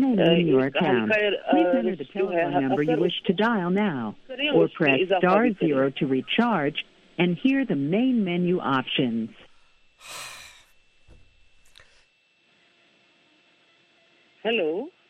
and hear the main menu options. Hello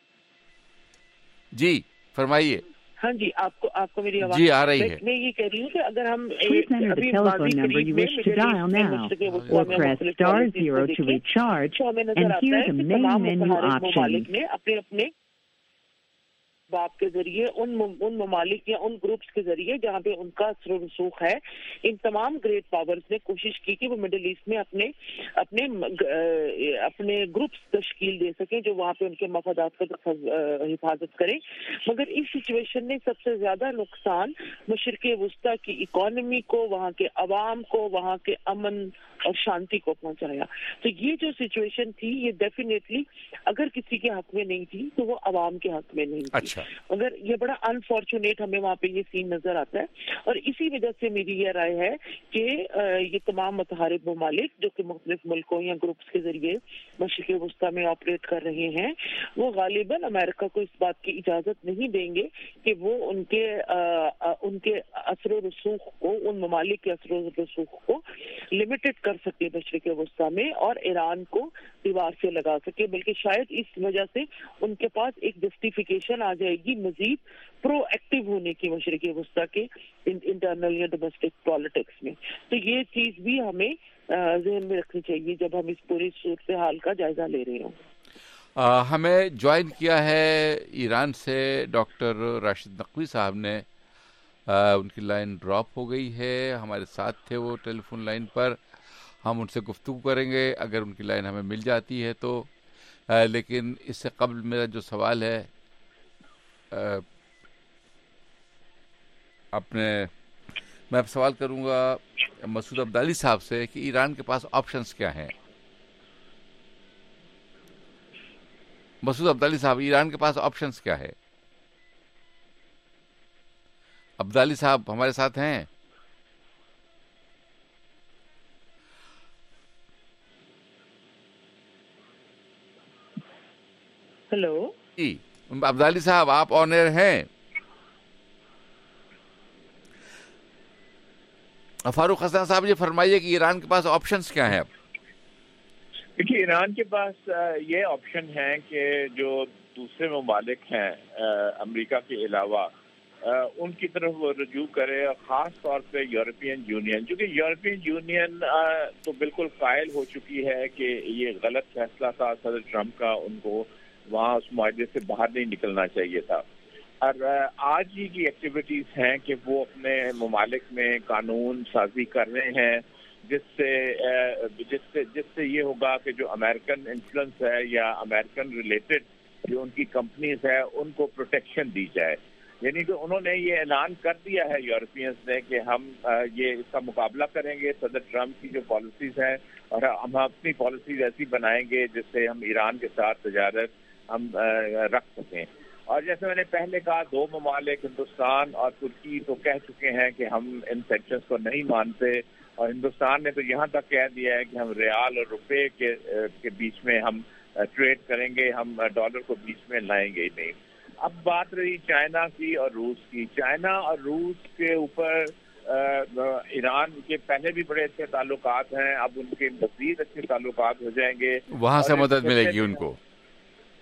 जी फरमाइए। हाँ जी, आपको मेरी आवाज जी आ रही है। मैं ये कह रही हूँ कि अगर हम Please enter the telephone number you wish to dial now, or press *0 to recharge, and hear the main menu options. ने अपने अपने बाप के जरिए उन ममालिक या उन ग्रुप्स के जरिए जहाँ पे उनका असर रसूख है, इन तमाम ग्रेट पावर्स ने कोशिश की कि वो मिडिल ईस्ट में अपने अपने अपने ग्रुप्स तश्कील दे सकें जो वहाँ पे उनके मफादात का हिफाजत करें। मगर इस सिचुएशन ने सबसे ज्यादा नुकसान मशरिक़ वस्ता की इकोनॉमी को, वहाँ के अवाम को, वहाँ के अमन और शांति को पहुंचाया। तो ये जो सिचुएशन थी ये डेफिनेटली अगर किसी के हक में नहीं थी तो वो अवाम के हक में नहीं थी। अच्छा। मगर ये बड़ा अनफॉर्चुनेट हमें वहाँ पे ये सीन नजर आता है, और इसी वजह से मेरी ये राय है कि ये तमाम मुतहारिब ममालिक जो कि मुख्तलिफ मुल्कों या ग्रुप्स के जरिए मशरिक़ वस्ता में ऑपरेट कर रहे हैं, वो गालिबन अमेरिका को इस बात की इजाजत नहीं देंगे कि वो उनके असर रसूख को, उन ममालिक के असर रसूख को लिमिटेड कर सके मशरिक़ वस्ता में और ईरान को दीवार से लगा सके, बल्कि शायद इस वजह से उनके पास एक जस्टिफिकेशन आ जाएगी मजीद प्रो एक्टिव होने की मशरिक़ वस्ता के इंटरनल या डोमेस्टिक पॉलिटिक्स में। तो ये चीज भी हमें ज़हन में रखनी चाहिए जब हम इस पूरी सूरत हाल का जायजा ले रहे हों। हमें ज्वाइन किया है ईरान से डॉक्टर राशिद नकवी साहब ने। उनकी लाइन ड्रॉप हो गई है, हमारे साथ थे वो टेलीफोन लाइन पर, हम उनसे गुफ्तगू करेंगे अगर उनकी लाइन हमें मिल जाती है तो। लेकिन इससे कबल मेरा जो सवाल है मैं अब सवाल करूंगा मसूद अब्दाली साहब से कि ईरान के पास ऑप्शंस क्या हैं। मसूद अब्दाली साहब, ईरान के पास ऑप्शंस क्या है? अब्दाली साहब हमारे साथ हैं? हेलो जी अब्दाली साहब, आप ऑन एयर हैं? फारूक हसन साहब ये फरमाइए कि ईरान के पास ऑप्शंस क्या हैं? देखिए, ईरान के पास ये ऑप्शन है कि जो दूसरे ममालिक हैं अमेरिका के अलावा उनकी तरफ वो रजू करे, ख़ास तौर पे यूरोपियन यूनियन, क्योंकि यूरोपियन यूनियन तो बिल्कुल कायल हो चुकी है कि ये गलत फैसला था सदर ट्रंप का, उनको वहाँ उस मुआहदे से बाहर नहीं निकलना चाहिए था। और आज ही की एक्टिविटीज़ हैं कि वो अपने ममालिक में कानून साजी कर रहे हैं जिससे ये होगा कि जो अमेरिकन इन्फ्लुएंस है या अमेरिकन रिलेटेड जो उनकी कंपनीज है उनको प्रोटेक्शन दी जाए। यानी कि उन्होंने ये ऐलान कर दिया है यूरोपियंस ने कि हम ये इसका मुकाबला करेंगे सदर ट्रंप की जो पॉलिसीज हैं, और हम अपनी पॉलिसीज ऐसी बनाएंगे जिससे हम ईरान के साथ तजारत हम रख सकें। और जैसे मैंने पहले कहा, दो ममालिक हिंदुस्तान और तुर्की तो कह चुके हैं कि हम इन सेक्शंस को नहीं मानते, और हिंदुस्तान ने तो यहाँ तक कह दिया है कि हम रियाल और रुपए के बीच में हम ट्रेड करेंगे, हम डॉलर को बीच में लाएंगे ही नहीं। अब बात रही चाइना की और रूस की। चाइना और रूस के ऊपर ईरान के पहले भी बड़े अच्छे ताल्लुकात हैं, अब उनके मज़ीद अच्छे ताल्लुकात हो जाएंगे, वहाँ से मदद मिलेगी उनको।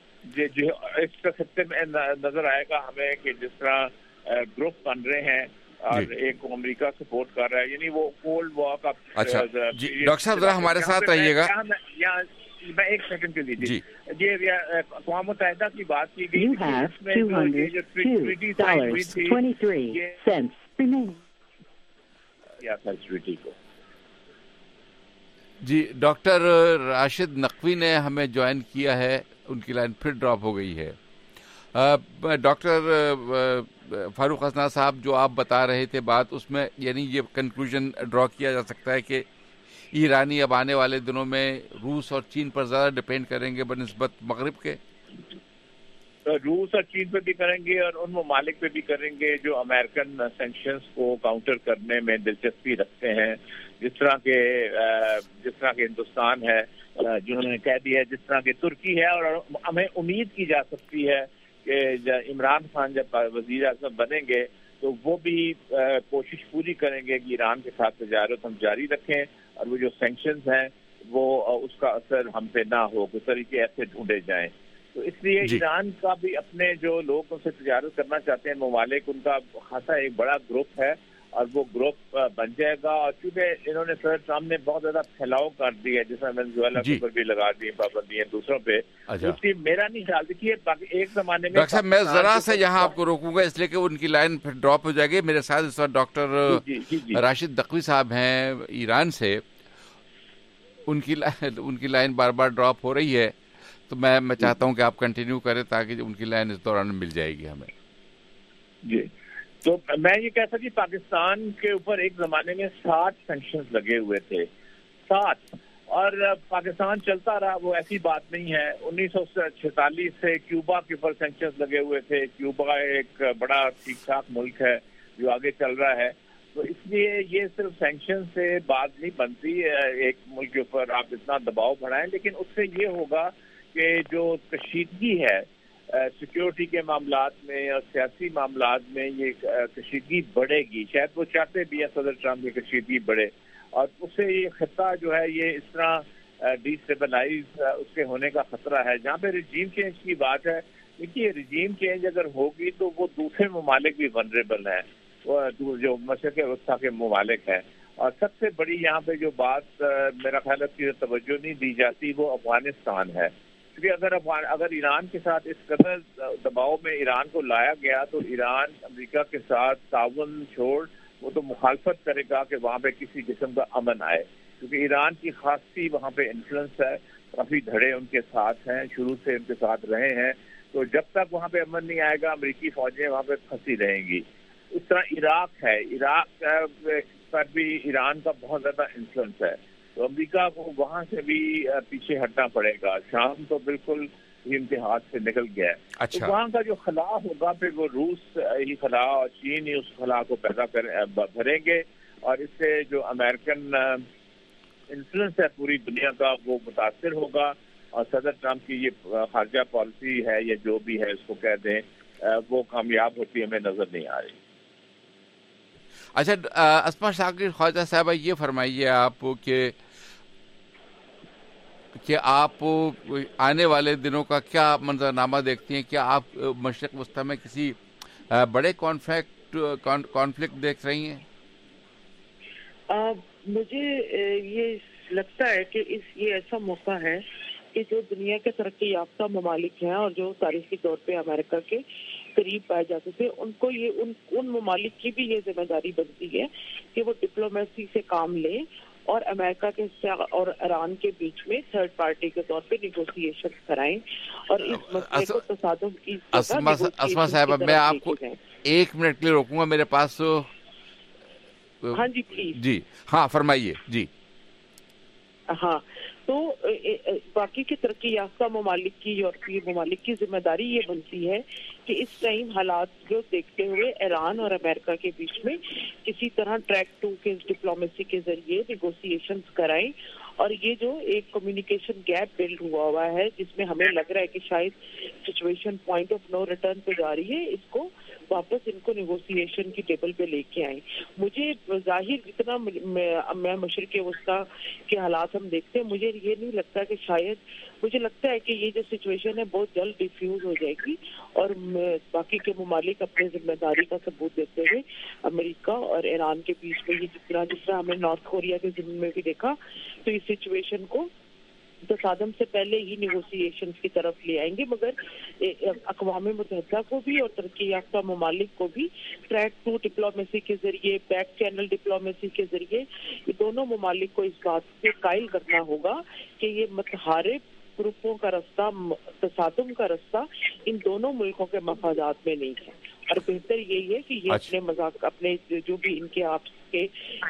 जो इसका सबसे नजर आएगा हमें कि जिस तरह ग्रुप बन रहे हैं اور ایک کو امریکہ سپورٹ کر رہا ہے, یعنی وہ کولڈ وار کا. اچھا جی ڈاکٹر صاحب ذرا ہمارے ساتھ رہیے گا. میں ایک سیکنڈ کے لیجیے. یہ اقوام متحدہ کی بات کی گئی کو. جی ڈاکٹر راشد نقوی نے ہمیں جوائن کیا ہے, ان کی لائن پھر ڈراپ ہو گئی ہے. ڈاکٹر فاروق حسنات صاحب جو آپ بتا رہے تھے بات, اس میں یعنی یہ کنکلوژن ڈرا کیا جا سکتا ہے کہ ایرانی اب آنے والے دنوں میں روس اور چین پر زیادہ ڈپینڈ کریں گے بنسبت مغرب کے. روس اور چین پہ بھی کریں گے اور ان ممالک پہ بھی کریں گے جو امریکن سینکشنز کو کاؤنٹر کرنے میں دلچسپی رکھتے ہیں, جس طرح کے ہندوستان ہے جنہوں نے کہہ دیا ہے, جس طرح کہ ترکی ہے. اور ہمیں امید کی جا سکتی ہے کہ عمران خان جب وزیر اعظم بنیں گے تو وہ بھی کوشش پوری کریں گے کہ ایران کے ساتھ تجارت ہم جاری رکھیں, اور وہ جو سینکشنز ہیں وہ اس کا اثر ہم پہ نہ ہو, کچھ طریقے ایسے ڈھونڈے جائیں. تو اس لیے ایران کا بھی اپنے جو لوگ ان سے تجارت کرنا چاہتے ہیں ممالک, ان کا خاصا ایک بڑا گروپ ہے اور وہ گروپ بن جائے گا. اور چونکہ انہوں نے صدر ٹرمپ نے بہت زیادہ پھیلاؤ کر دی ہے, جس میں وینزویلا کے اوپر بھی لگا دی پابندیاں دوسروں پہ. اس لیے میرا نہیں خیال دیکھیے ایک زمانے میں ڈاکٹر صاحب میں ذرا سے یہاں آپ کو روکوں گا اس لیے کہ ان کی لائن پھر ڈراپ ہو جائے گی. میرے ساتھ اس وقت ڈاکٹر راشد نقوی صاحب ہیں ایران سے, ان کی لائن بار بار ڈراپ ہو رہی ہے, تو میں چاہتا ہوں کہ آپ کنٹینیو کریں تاکہ ان کی لائن اس دوران مل جائے گی ہمیں. جی تو میں یہ کہتا کہ پاکستان کے اوپر ایک زمانے میں 60 سینکشنز لگے ہوئے تھے, 60, اور پاکستان چلتا رہا. وہ ایسی بات نہیں ہے. 1946 سے کیوبا کے اوپر سینکشنز لگے ہوئے تھے. کیوبا ایک بڑا ٹھیک ٹھاک ملک ہے جو آگے چل رہا ہے. تو اس لیے یہ صرف سینکشن سے بات نہیں بنتی. ایک ملک کے اوپر آپ اتنا دباؤ بڑھائیں, لیکن اس سے یہ ہوگا کہ جو کشیدگی ہے سیکیورٹی کے معاملات میں اور سیاسی معاملات میں, یہ کشیدگی بڑھے گی. شاید وہ چاہتے بھی ہیں صدر ٹرمپ کی کشیدگی بڑھے, اور اس سے یہ خطہ جو ہے یہ اس طرح ڈی اسٹیبلائز اس کے ہونے کا خطرہ ہے. جہاں پہ رجیم چینج کی بات ہے, دیکھیے رجیم چینج اگر ہوگی تو وہ دوسرے ممالک بھی ونریبل ہیں, جو مشرق وسطیٰ کے ممالک ہیں. اور سب سے بڑی یہاں پہ جو بات میرا خیال ہے کہ توجہ نہیں دی جاتی وہ افغانستان ہے. کیونکہ اگر ایران کے ساتھ اس قدر دباؤ میں ایران کو لایا گیا تو ایران امریکہ کے ساتھ تعاون چھوڑ وہ تو مخالفت کرے گا کہ وہاں پہ کسی قسم کا امن آئے, کیونکہ ایران کی خاصی وہاں پہ انفلوئنس ہے, کافی دھڑے ان کے ساتھ ہیں, شروع سے ان کے ساتھ رہے ہیں. تو جب تک وہاں پہ امن نہیں آئے گا امریکی فوجیں وہاں پہ پھنسی رہیں گی. اس طرح عراق ہے, عراق پر بھی ایران کا بہت زیادہ انفلوئنس ہے, تو امریکہ کو وہاں سے بھی پیچھے ہٹنا پڑے گا. شام تو بالکل امتحاد سے نکل گیا ہے. اچھا. تو وہاں کا جو خلا ہوگا پھر وہ روس ہی خلا اور چین ہی اس خلا کو پیدا بھریں گے, اور اس سے جو امریکن انفلوئنس ہے پوری دنیا کا وہ متاثر ہوگا, اور صدر ٹرمپ کی یہ خارجہ پالیسی ہے یا جو بھی ہے اس کو کہہ دیں وہ کامیاب ہوتی ہمیں نظر نہیں آ رہی. اچھا اسما شاکر خواجہ صاحبہ یہ فرمائیے آپ کہ آپ آنے والے دنوں کا کیا منظرنامہ دیکھتی ہیں؟ کیا آپ مشرق وسطیٰ میں کسی بڑے کانفلکٹ دیکھ رہی ہیں؟ مجھے یہ لگتا ہے کہ یہ ایسا موقع ہے کہ جو دنیا کے ترقی یافتہ ممالک ہیں اور جو تاریخی طور پہ امریکہ کے قریب پائے جاتے تھے, ان کو یہ ان ممالک کی بھی یہ ذمہ داری بنتی ہے کہ وہ ڈپلومیسی سے کام لیں اور امریکہ کے اور ایران کے بیچ میں تھرڈ پارٹی کے طور پہ نیگوسیشن کرائیں, اور اس مسئلے کو تصادم کی اسما صاحبہ میں آپ کو 1 منٹ کے لیے روکوں گا, میرے پاس. ہاں جی پلیز. جی ہاں فرمائیے. جی ہاں, تو باقی کے ترقی یافتہ ممالک کی, یورپی ممالک کی ذمہ داری یہ بنتی ہے کہ اس ٹائم حالات کو دیکھتے ہوئے ایران اور امریکہ کے بیچ میں کسی طرح ٹریک 2 کے ڈپلومیسی کے ذریعے نیگوسیشنز کرائیں اور یہ جو ایک کمیونیکیشن گیپ بلڈ ہوا ہے جس میں ہمیں لگ رہا ہے کہ شاید situation point of no return پہ جا رہی ہے, اس کو واپس ان کو نیگوسیشن کی ٹیبل پہ لے کے آئیں. مجھے ظاہر جتنا میں مشرق وسطیٰ کے حالات ہم دیکھتے ہیں, مجھے یہ نہیں لگتا کہ شاید, مجھے لگتا ہے کہ یہ جو سچویشن ہے بہت جلد ڈیفیوز ہو جائے گی اور باقی کے ممالک اپنے ذمہ داری کا ثبوت دیتے ہوئے امریکہ اور ایران کے بیچ میں یہ جس طرح ہم نے نارتھ کوریا کے ضمن میں بھی دیکھا, تو اس سچویشن کو تصادم سے پہلے ہی نیگوسیشن کی طرف لے آئیں گے. مگر اقوام متحدہ کو بھی اور ترقی یافتہ ممالک کو بھی ٹریک 2 ڈپلومیسی کے ذریعے, بیک چینل ڈپلومیسی کے ذریعے یہ دونوں ممالک کو اس بات سے قائل کرنا ہوگا کہ یہ متحارب گروپوں کا رستہ, تصادم کا رستہ ان دونوں ملکوں کے مفادات میں نہیں ہے. اور بہتر یہی ہے کہ یہ اپنے جو بھی ان کے آپس کے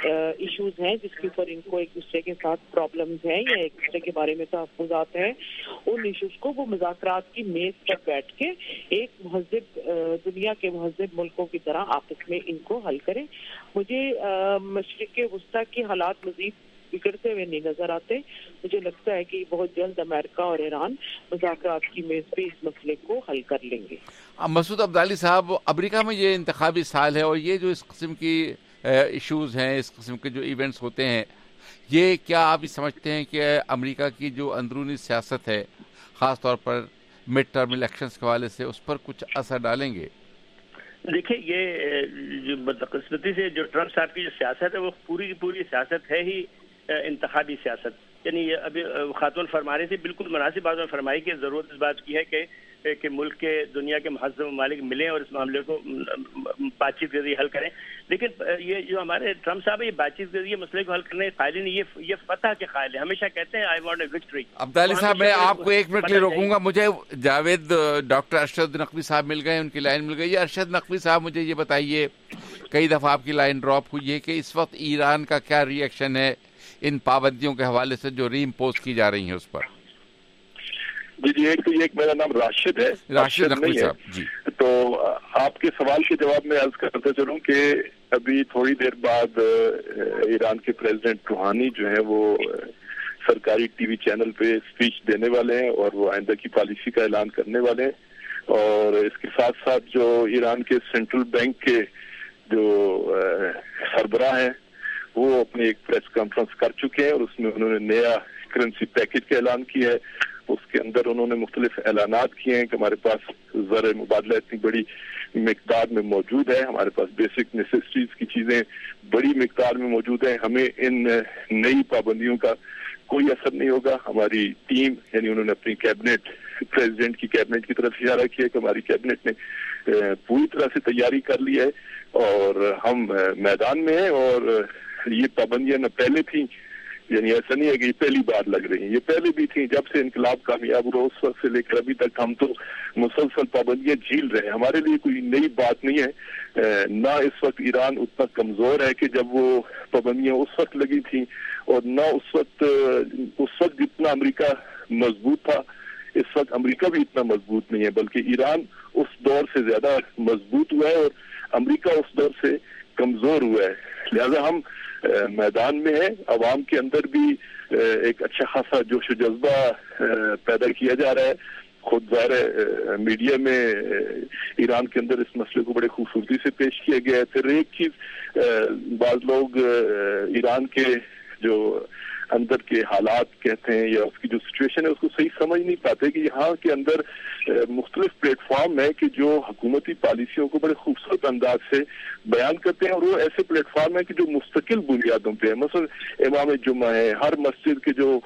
ایشوز ہیں جس کے اوپر ان کو ایک دوسرے کے ساتھ پرابلمز ہیں یا ایک دوسرے کے بارے میں تحفظات ہیں, ان ایشوز کو وہ مذاکرات کی میز پر بیٹھ کے ایک مہذب دنیا کے مہذب ملکوں کی طرح آپس میں ان کو حل کریں. مجھے مشرق وسطیٰ کے حالات مزید بگڑتے ہوئے نہیں نظر آتے. مجھے لگتا ہے کہ بہت جلد امریکہ اور ایران مذاکرات کی میز پہ اس مسئلے کو حل کر لیں گے. مسعود عبدالی صاحب, امریکہ میں یہ انتخابی سال ہے اور یہ جو اس قسم کی ایشوز ہیں, اس قسم کے جو ایونٹس ہوتے ہیں, یہ کیا آپ سمجھتے ہیں کہ امریکہ کی جو اندرونی سیاست ہے خاص طور پر مڈ ٹرم الیکشنز کے حوالے سے اس پر کچھ اثر ڈالیں گے؟ دیکھیں, یہ جو بدقسمتی سے جو ٹرمپ صاحب کی جو سیاست ہے وہ پوری کی پوری سیاست ہے ہی انتخابی سیاست. یعنی یہ ابھی خاتون فرما رہی تھی, بالکل مناسب بات میں فرمائی کہ ضرورت اس بات کی ہے کہ ملک کے دنیا کے مہذب ممالک ملیں اور اس معاملے کو بات چیت کے ذریعے حل کریں. لیکن یہ جو ہمارے ٹرمپ صاحب ہے یہ بات چیت کے ذریعے مسئلے کو حل کرنے کے قائل نہیں, یہ فتح کے قائل ہیں. ہمیشہ کہتے ہیں I want a victory. Abdali صاحب, میں آپ کو ایک منٹ کے لیے روکوں گا. مجھے جاوید ڈاکٹر ارشد نقوی صاحب مل گئے, ان کی لائن مل گئی ہے. ارشد نقوی صاحب, مجھے یہ بتائیے, کئی دفعہ آپ کی لائن ڈراپ ہوئی ہے, کہ اس وقت ایران کا کیا ری ایکشن ہے ان پابندیوں کے حوالے سے جو ری امپوز کی جا رہی ہیں اس پر؟ جی, ایک میرا نام راشد ہے. راشد نقوی صاحب جی. تو آپ کے سوال کے جواب میں عرض کرتا چلوں کہ ابھی تھوڑی دیر بعد ایران کے پریزیڈنٹ روحانی جو ہیں وہ سرکاری ٹی وی چینل پہ اسپیچ دینے والے ہیں اور وہ آئندہ کی پالیسی کا اعلان کرنے والے ہیں. اور اس کے ساتھ ساتھ جو ایران کے سینٹرل بینک کے جو سربراہ ہیں وہ اپنی ایک پریس کانفرنس کر چکے ہیں اور اس میں انہوں نے نیا کرنسی پیکج کا اعلان کیا ہے. اس کے اندر انہوں نے مختلف اعلانات کیے ہیں کہ ہمارے پاس زر مبادلہ اتنی بڑی مقدار میں موجود ہے, ہمارے پاس بیسک نیسیسٹیز کی چیزیں بڑی مقدار میں موجود ہیں, ہمیں ان نئی پابندیوں کا کوئی اثر نہیں ہوگا. ہماری ٹیم, یعنی انہوں نے اپنی کیبنٹ, پریزیڈنٹ کی کیبنٹ کی طرف اشارہ کیا کہ ہماری کیبنٹ نے پوری طرح سے تیاری کر لی ہے اور ہم میدان میں ہیں. اور یہ پابندیاں نہ پہلے تھیں, یعنی ایسا نہیں ہے کہ یہ پہلی بار لگ رہی ہیں, یہ پہلے بھی تھیں. جب سے انقلاب کامیاب ہوا اس وقت سے لے کر ابھی تک ہم تو مسلسل پابندیاں جھیل رہے ہیں. ہمارے لیے کوئی نئی بات نہیں ہے. نہ اس وقت ایران اتنا کمزور ہے کہ جب وہ پابندیاں اس وقت لگی تھیں, اور نہ اس وقت جتنا امریکہ مضبوط تھا اس وقت امریکہ بھی اتنا مضبوط نہیں ہے, بلکہ ایران اس دور سے زیادہ مضبوط ہوا ہے اور امریکہ اس دور سے کمزور ہوا ہے. لہذا ہم میدان میں ہیں. عوام کے اندر بھی ایک اچھا خاصا جوش و جذبہ پیدا کیا جا رہا ہے. خود ظاہر میڈیا میں ایران کے اندر اس مسئلے کو بڑے خوبصورتی سے پیش کیا گیا ہے. پھر ایک چیز, بعض لوگ ایران کے جو اندر کے حالات کہتے ہیں یا اس کی جو سچویشن ہے اس کو صحیح سمجھ نہیں پاتے کہ یہاں کے اندر مختلف پلیٹ فارم ہے کہ جو حکومتی پالیسیوں کو بڑے خوبصورت انداز سے بیان کرتے ہیں, اور وہ ایسے پلیٹ فارم ہے کہ جو مستقل بنیادوں پہ ہے. مثلا امام جمعہ ہے, ہر مسجد کے جو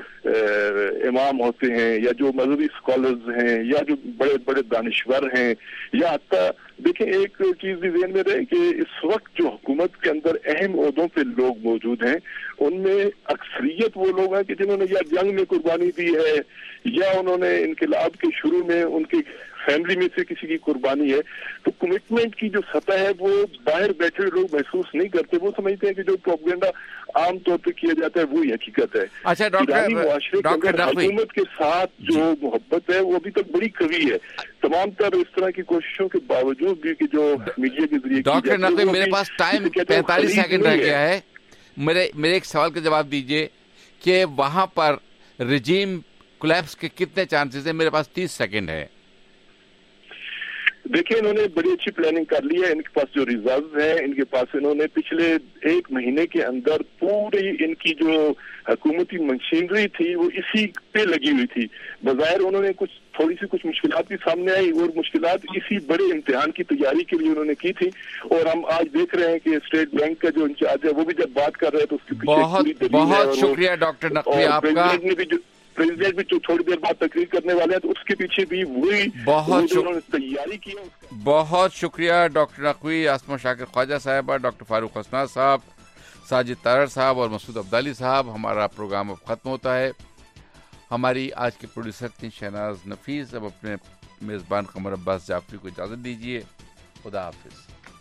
امام ہوتے ہیں یا جو مذہبی اسکالرز ہیں یا جو بڑے بڑے دانشور ہیں, یا حتیٰ دیکھیں ایک چیز بھی ذہن میں رہے کہ اس وقت جو حکومت کے اندر اہم عہدوں پہ لوگ موجود ہیں ان میں اکثریت وہ لوگ ہیں کہ جنہوں نے یا جنگ میں قربانی دی ہے یا انہوں نے انقلاب کے شروع میں ان کی فیملی میں سے کسی کی قربانی ہے. تو کمٹمنٹ کی جو سطح ہے وہ باہر بیٹھے لوگ محسوس نہیں کرتے. وہ سمجھتے ہیں کہ جو پروپیگنڈا عام طور پہ کیا جاتا ہے وہی حقیقت ہے. اچھا ایرانی معاشرے کے اندر حکومت کے ساتھ جو محبت ہے وہ ابھی تک بڑی قوی ہے. تمام تر اس طرح کی کوششوں کے باوجود بھی کہ جو میڈیا کے ذریعے ڈاکٹر نقوی, میرے پاس ٹائم 45 سیکنڈ رہ گیا ہے. میرے ایک سوال کا جواب دیجیے کہ وہاں پر رجیم کولیپس کے کتنے چانسز ہیں؟ میرے پاس 30 سیکنڈ ہے. دیکھیں انہوں نے بڑی اچھی پلاننگ کر لی ہے. ان کے پاس جو ریزرو ہیں ان کے پاس انہوں نے پچھلے 1 مہینے کے اندر پوری ان کی جو حکومتی مشینری تھی وہ اسی پہ لگی ہوئی تھی. بظاہر انہوں نے تھوڑی سی کچھ مشکلات بھی سامنے آئی اور مشکلات اسی بڑے امتحان کی تیاری کے لیے انہوں نے کی تھی. اور ہم آج دیکھ رہے ہیں کہ اسٹیٹ بینک کا جو انچارج ہے وہ بھی جب بات کر رہے ہیں تو اس کے پیچھے بہت شکریہ ڈاکٹر نقوی آپ کا. پریزیڈنٹ بھی تھوڑی دیر بعد تقریر کرنے والے ہیں تو اس کے پیچھے بھی وہی تیاری کی ہے. بہت شکریہ ڈاکٹر نقوی، آسما شاکر خواجہ صاحبہ، ڈاکٹر فاروق حسنات صاحب، ساجد تارڑ صاحب اور مسعود عبدالی صاحب. ہمارا پروگرام اب ختم ہوتا ہے. ہماری آج کے پروڈیوسر تھیں شہناز نفیس. اب اپنے میزبان قمر عباس جعفری کو اجازت دیجیے. خدا حافظ.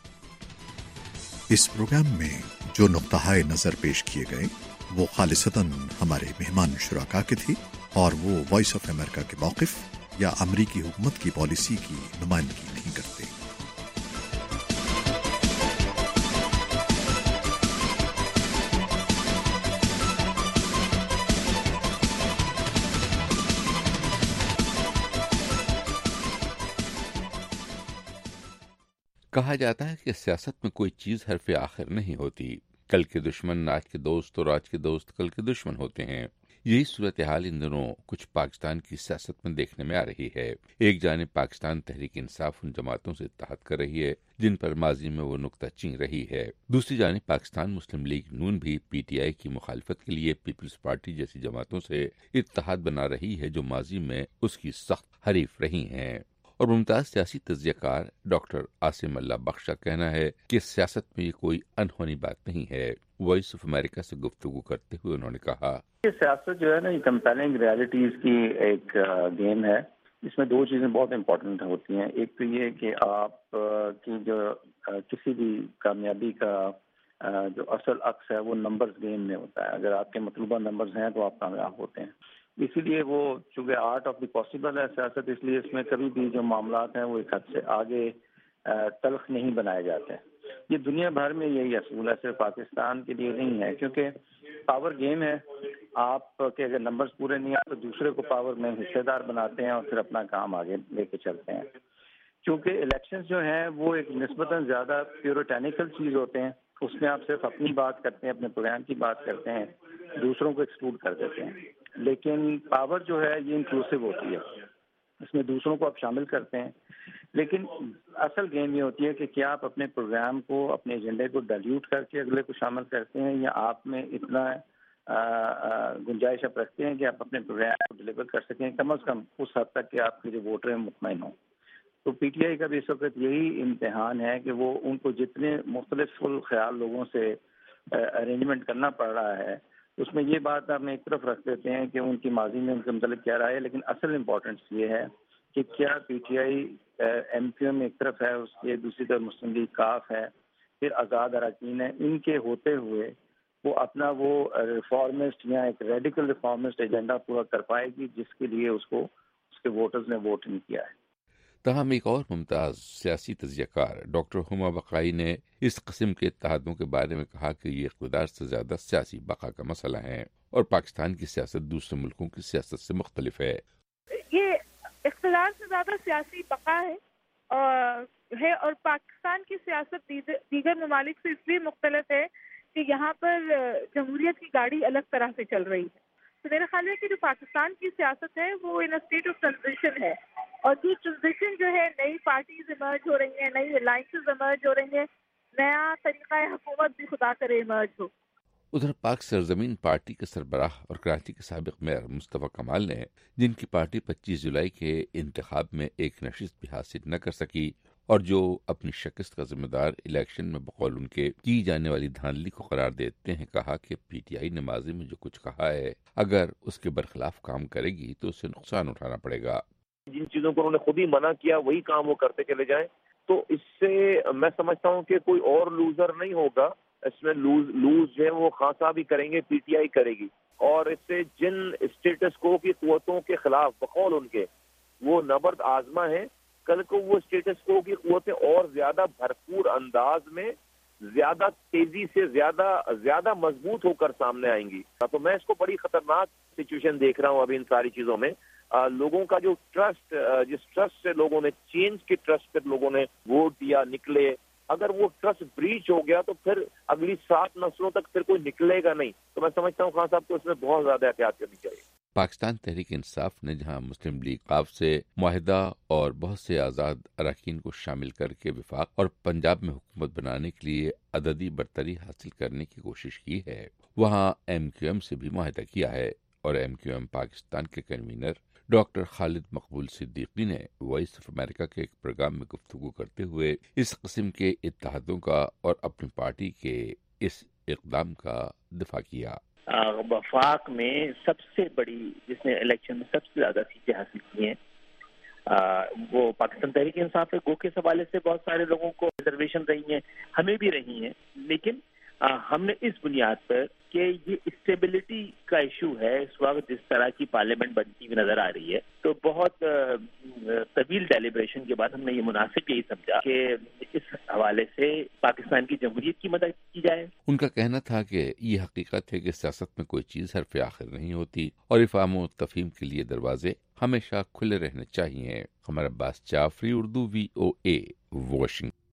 اس پروگرام میں جو نقطہ نظر پیش کیے گئے وہ خالصتاً ہمارے مہمان شرکاء کے تھی اور وہ وائس آف امریکہ کے موقف یا امریکی حکومت کی پالیسی کی نمائندگی نہیں کرتے. کہا جاتا ہے کہ سیاست میں کوئی چیز حرف آخر نہیں ہوتی. کل کے دشمن آج کے دوست اور آج کے دوست کل کے دشمن ہوتے ہیں. یہی صورتحال ان دنوں کچھ پاکستان کی سیاست میں دیکھنے میں آ رہی ہے. ایک جانب پاکستان تحریک انصاف ان جماعتوں سے اتحاد کر رہی ہے جن پر ماضی میں وہ نکتہ چین رہی ہے. دوسری جانب پاکستان مسلم لیگ نون بھی پی ٹی آئی کی مخالفت کے لیے پیپلز پارٹی جیسی جماعتوں سے اتحاد بنا رہی ہے جو ماضی میں اس کی سخت حریف رہی ہیں. اور ممتاز سیاسی تجزیہ کار ڈاکٹر عاصم اللہ بخش کا کہنا ہے کہ سیاست میں یہ کوئی انہونی بات نہیں ہے. وائس آف امریکہ سے گفتگو کرتے ہوئے انہوں نے کہا کہ سیاست جو ہے نا یہ کمپیلنگ ریالٹیز کی ایک گیم ہے. اس میں 2 چیزیں بہت امپورٹنٹ ہوتی ہیں. ایک تو یہ کہ آپ کی جو کسی بھی کامیابی کا جو اصل عکس ہے وہ نمبرز گیم میں ہوتا ہے. اگر آپ کے مطلوبہ نمبرز ہیں تو آپ کامیاب ہوتے ہیں. اسی لیے وہ چونکہ آرٹ آف دی پاسبل ہے سیاست، اس لیے اس میں کبھی بھی جو معاملات ہیں وہ ایک حد سے آگے تلخ نہیں بنائے جاتے. یہ دنیا بھر میں یہی اصول ہے، صرف پاکستان کے لیے نہیں ہے، کیونکہ پاور گیم ہے. آپ کے اگر نمبرز پورے نہیں آتے تو دوسرے کو پاور میں حصے دار بناتے ہیں اور پھر اپنا کام آگے لے کے چلتے ہیں. کیونکہ الیکشنز جو ہیں وہ ایک نسبتاً زیادہ پیوروٹینیکل چیز ہوتے ہیں. اس میں آپ صرف اپنی بات کرتے ہیں، اپنے پروگرام کی بات کرتے ہیں، دوسروں کو ایکسکلوڈ کر دیتے ہیں. لیکن پاور جو ہے یہ انکلوسیو ہوتی ہے، اس میں دوسروں کو آپ شامل کرتے ہیں. لیکن اصل گیم یہ ہوتی ہے کہ کیا آپ اپنے پروگرام کو، اپنے ایجنڈے کو ڈائلیوٹ کر کے اگلے کو شامل کرتے ہیں، یا آپ میں اتنا گنجائش آپ رکھتے ہیں کہ آپ اپنے پروگرام کو ڈلیور کر سکیں کم از کم اس حد تک کہ آپ کے جو ووٹر ہیں مطمئن ہوں. تو پی ٹی آئی کا بھی اس وقت یہی امتحان ہے کہ وہ ان کو جتنے مختلف الخیال لوگوں سے ارینجمنٹ کرنا پڑ رہا ہے اس میں یہ بات آپ ایک طرف رکھ دیتے ہیں کہ ان کی ماضی میں ان کے متعلق کیا رہا ہے. لیکن اصل امپورٹنس یہ ہے کہ کیا P T I M Q M ایک طرف ہے، اس کے دوسری طرف مسلم لیگ کاف ہے، پھر آزاد اراکین ہے، ان کے ہوتے ہوئے وہ اپنا وہ ریفارمسٹ یا ایک ریڈیکل ریفارمسٹ ایجنڈا پورا کر پائے گی جس کے لیے اس کو اس کے ووٹرز نے ووٹ نہیں کیا ہے. تاہم ایک اور ممتاز سیاسی تجزیہ کار ڈاکٹر ہما بقائی نے اس قسم کے اتحادوں کے بارے میں کہا کہ یہ اقتدار سے زیادہ سیاسی بقا کا مسئلہ ہے اور پاکستان کی سیاست دوسرے ملکوں کی سیاست سے مختلف ہے. یہ اقتدار سے زیادہ سیاسی بقا ہے اور پاکستان کی سیاست دیگر ممالک سے اس لیے مختلف ہے کہ یہاں پر جمہوریت کی گاڑی الگ طرح سے چل رہی ہے. تو میرا خیال ہے کہ جو پاکستان کی سیاست ہے وہ ان اسٹیٹ آف ٹرانزیشن ہے، اور یہ ٹرانزیشن جو ہے نئی پارٹیز ایمرج ہو رہی ہیں، نئی الائنسز ایمرج ہو رہی ہیں، نیا طریقہ حکومت بھی خدا کرے ایمرج ہو. ادھر پاک سرزمین پارٹی کے سربراہ اور کراچی کے سابق میئر مصطفیٰ کمال نے، جن کی پارٹی 25 جولائی کے انتخاب میں ایک نشست بھی حاصل نہ کر سکی اور جو اپنی شکست کا ذمہ دار الیکشن میں بقول ان کے کی جانے والی دھاندلی کو قرار دیتے ہیں، کہا کہ پی ٹی آئی نے ماضی میں جو کچھ کہا ہے اگر اس کے برخلاف کام کرے گی تو اسے نقصان اٹھانا پڑے گا. جن چیزوں کو انہوں نے خود ہی منع کیا وہی کام وہ کرتے چلے جائیں تو اس سے میں سمجھتا ہوں کہ کوئی اور لوزر نہیں ہوگا. اس میں لوز جو ہے وہ خان صاحب ہی کریں گے، پی ٹی آئی کرے گی. اور اس سے جن اسٹیٹس کو کی قوتوں کے خلاف بقول ان کے وہ نبرد آزما ہے، کل کو وہ اسٹیٹس کو کی قوتیں اور زیادہ بھرپور انداز میں زیادہ تیزی سے زیادہ مضبوط ہو کر سامنے آئیں گی. تو میں اس کو بڑی خطرناک سچویشن دیکھ رہا ہوں ابھی ان ساری چیزوں میں. لوگوں کا جو ٹرسٹ، جس ٹرسٹ سے لوگوں نے چینج کے ٹرسٹ سے لوگوں نے ووٹ دیا نکلے، اگر وہ ٹرسٹ بریچ ہو گیا تو پھر اگلی 7 نسلوں تک پھر کوئی نکلے گا نہیں. تو میں سمجھتا ہوں خان صاحب کو اس میں بہت زیادہ احتیاط کرنی چاہیے. پاکستان تحریک انصاف نے جہاں مسلم لیگ قاف سے معاہدہ اور بہت سے آزاد اراکین کو شامل کر کے وفاق اور پنجاب میں حکومت بنانے کے لیے عددی برتری حاصل کرنے کی کوشش کی ہے، وہاں ایم کیو ایم سے بھی معاہدہ کیا ہے، اور ایم کیو ایم پاکستان کے کنوینر ڈاکٹر خالد مقبول صدیقی نے وائس آف امریکہ کے ایک پروگرام میں گفتگو کرتے ہوئے اس قسم کے اتحادوں کا اور اپنی پارٹی کے اس اقدام کا دفاع کیا. وفاق میں سب سے بڑی، جس نے الیکشن میں سب سے زیادہ سیٹیں حاصل کی ہیں، وہ پاکستان تحریک انصاف ہے. گو کے حوالے سے بہت سارے لوگوں کو ریزرویشن رہی ہیں، ہمیں بھی رہی ہیں، لیکن ہم نے اس بنیاد پر کہ یہ اسٹیبلٹی کا ایشو ہے اس وقت جس طرح کی پارلیمنٹ بنتی ہوئی نظر آ رہی ہے، تو بہت طویل ڈیلیبریشن کے بعد ہم نے یہ مناسب یہی سمجھا کہ اس حوالے سے پاکستان کی جمہوریت کی مدد کی جائے. ان کا کہنا تھا کہ یہ حقیقت ہے کہ سیاست میں کوئی چیز حرف آخر نہیں ہوتی اور افہام و تفہیم کے لیے دروازے ہمیشہ کھلے رہنے چاہیے. Qamar Abbas Jafri, Urdu VOA، Washington.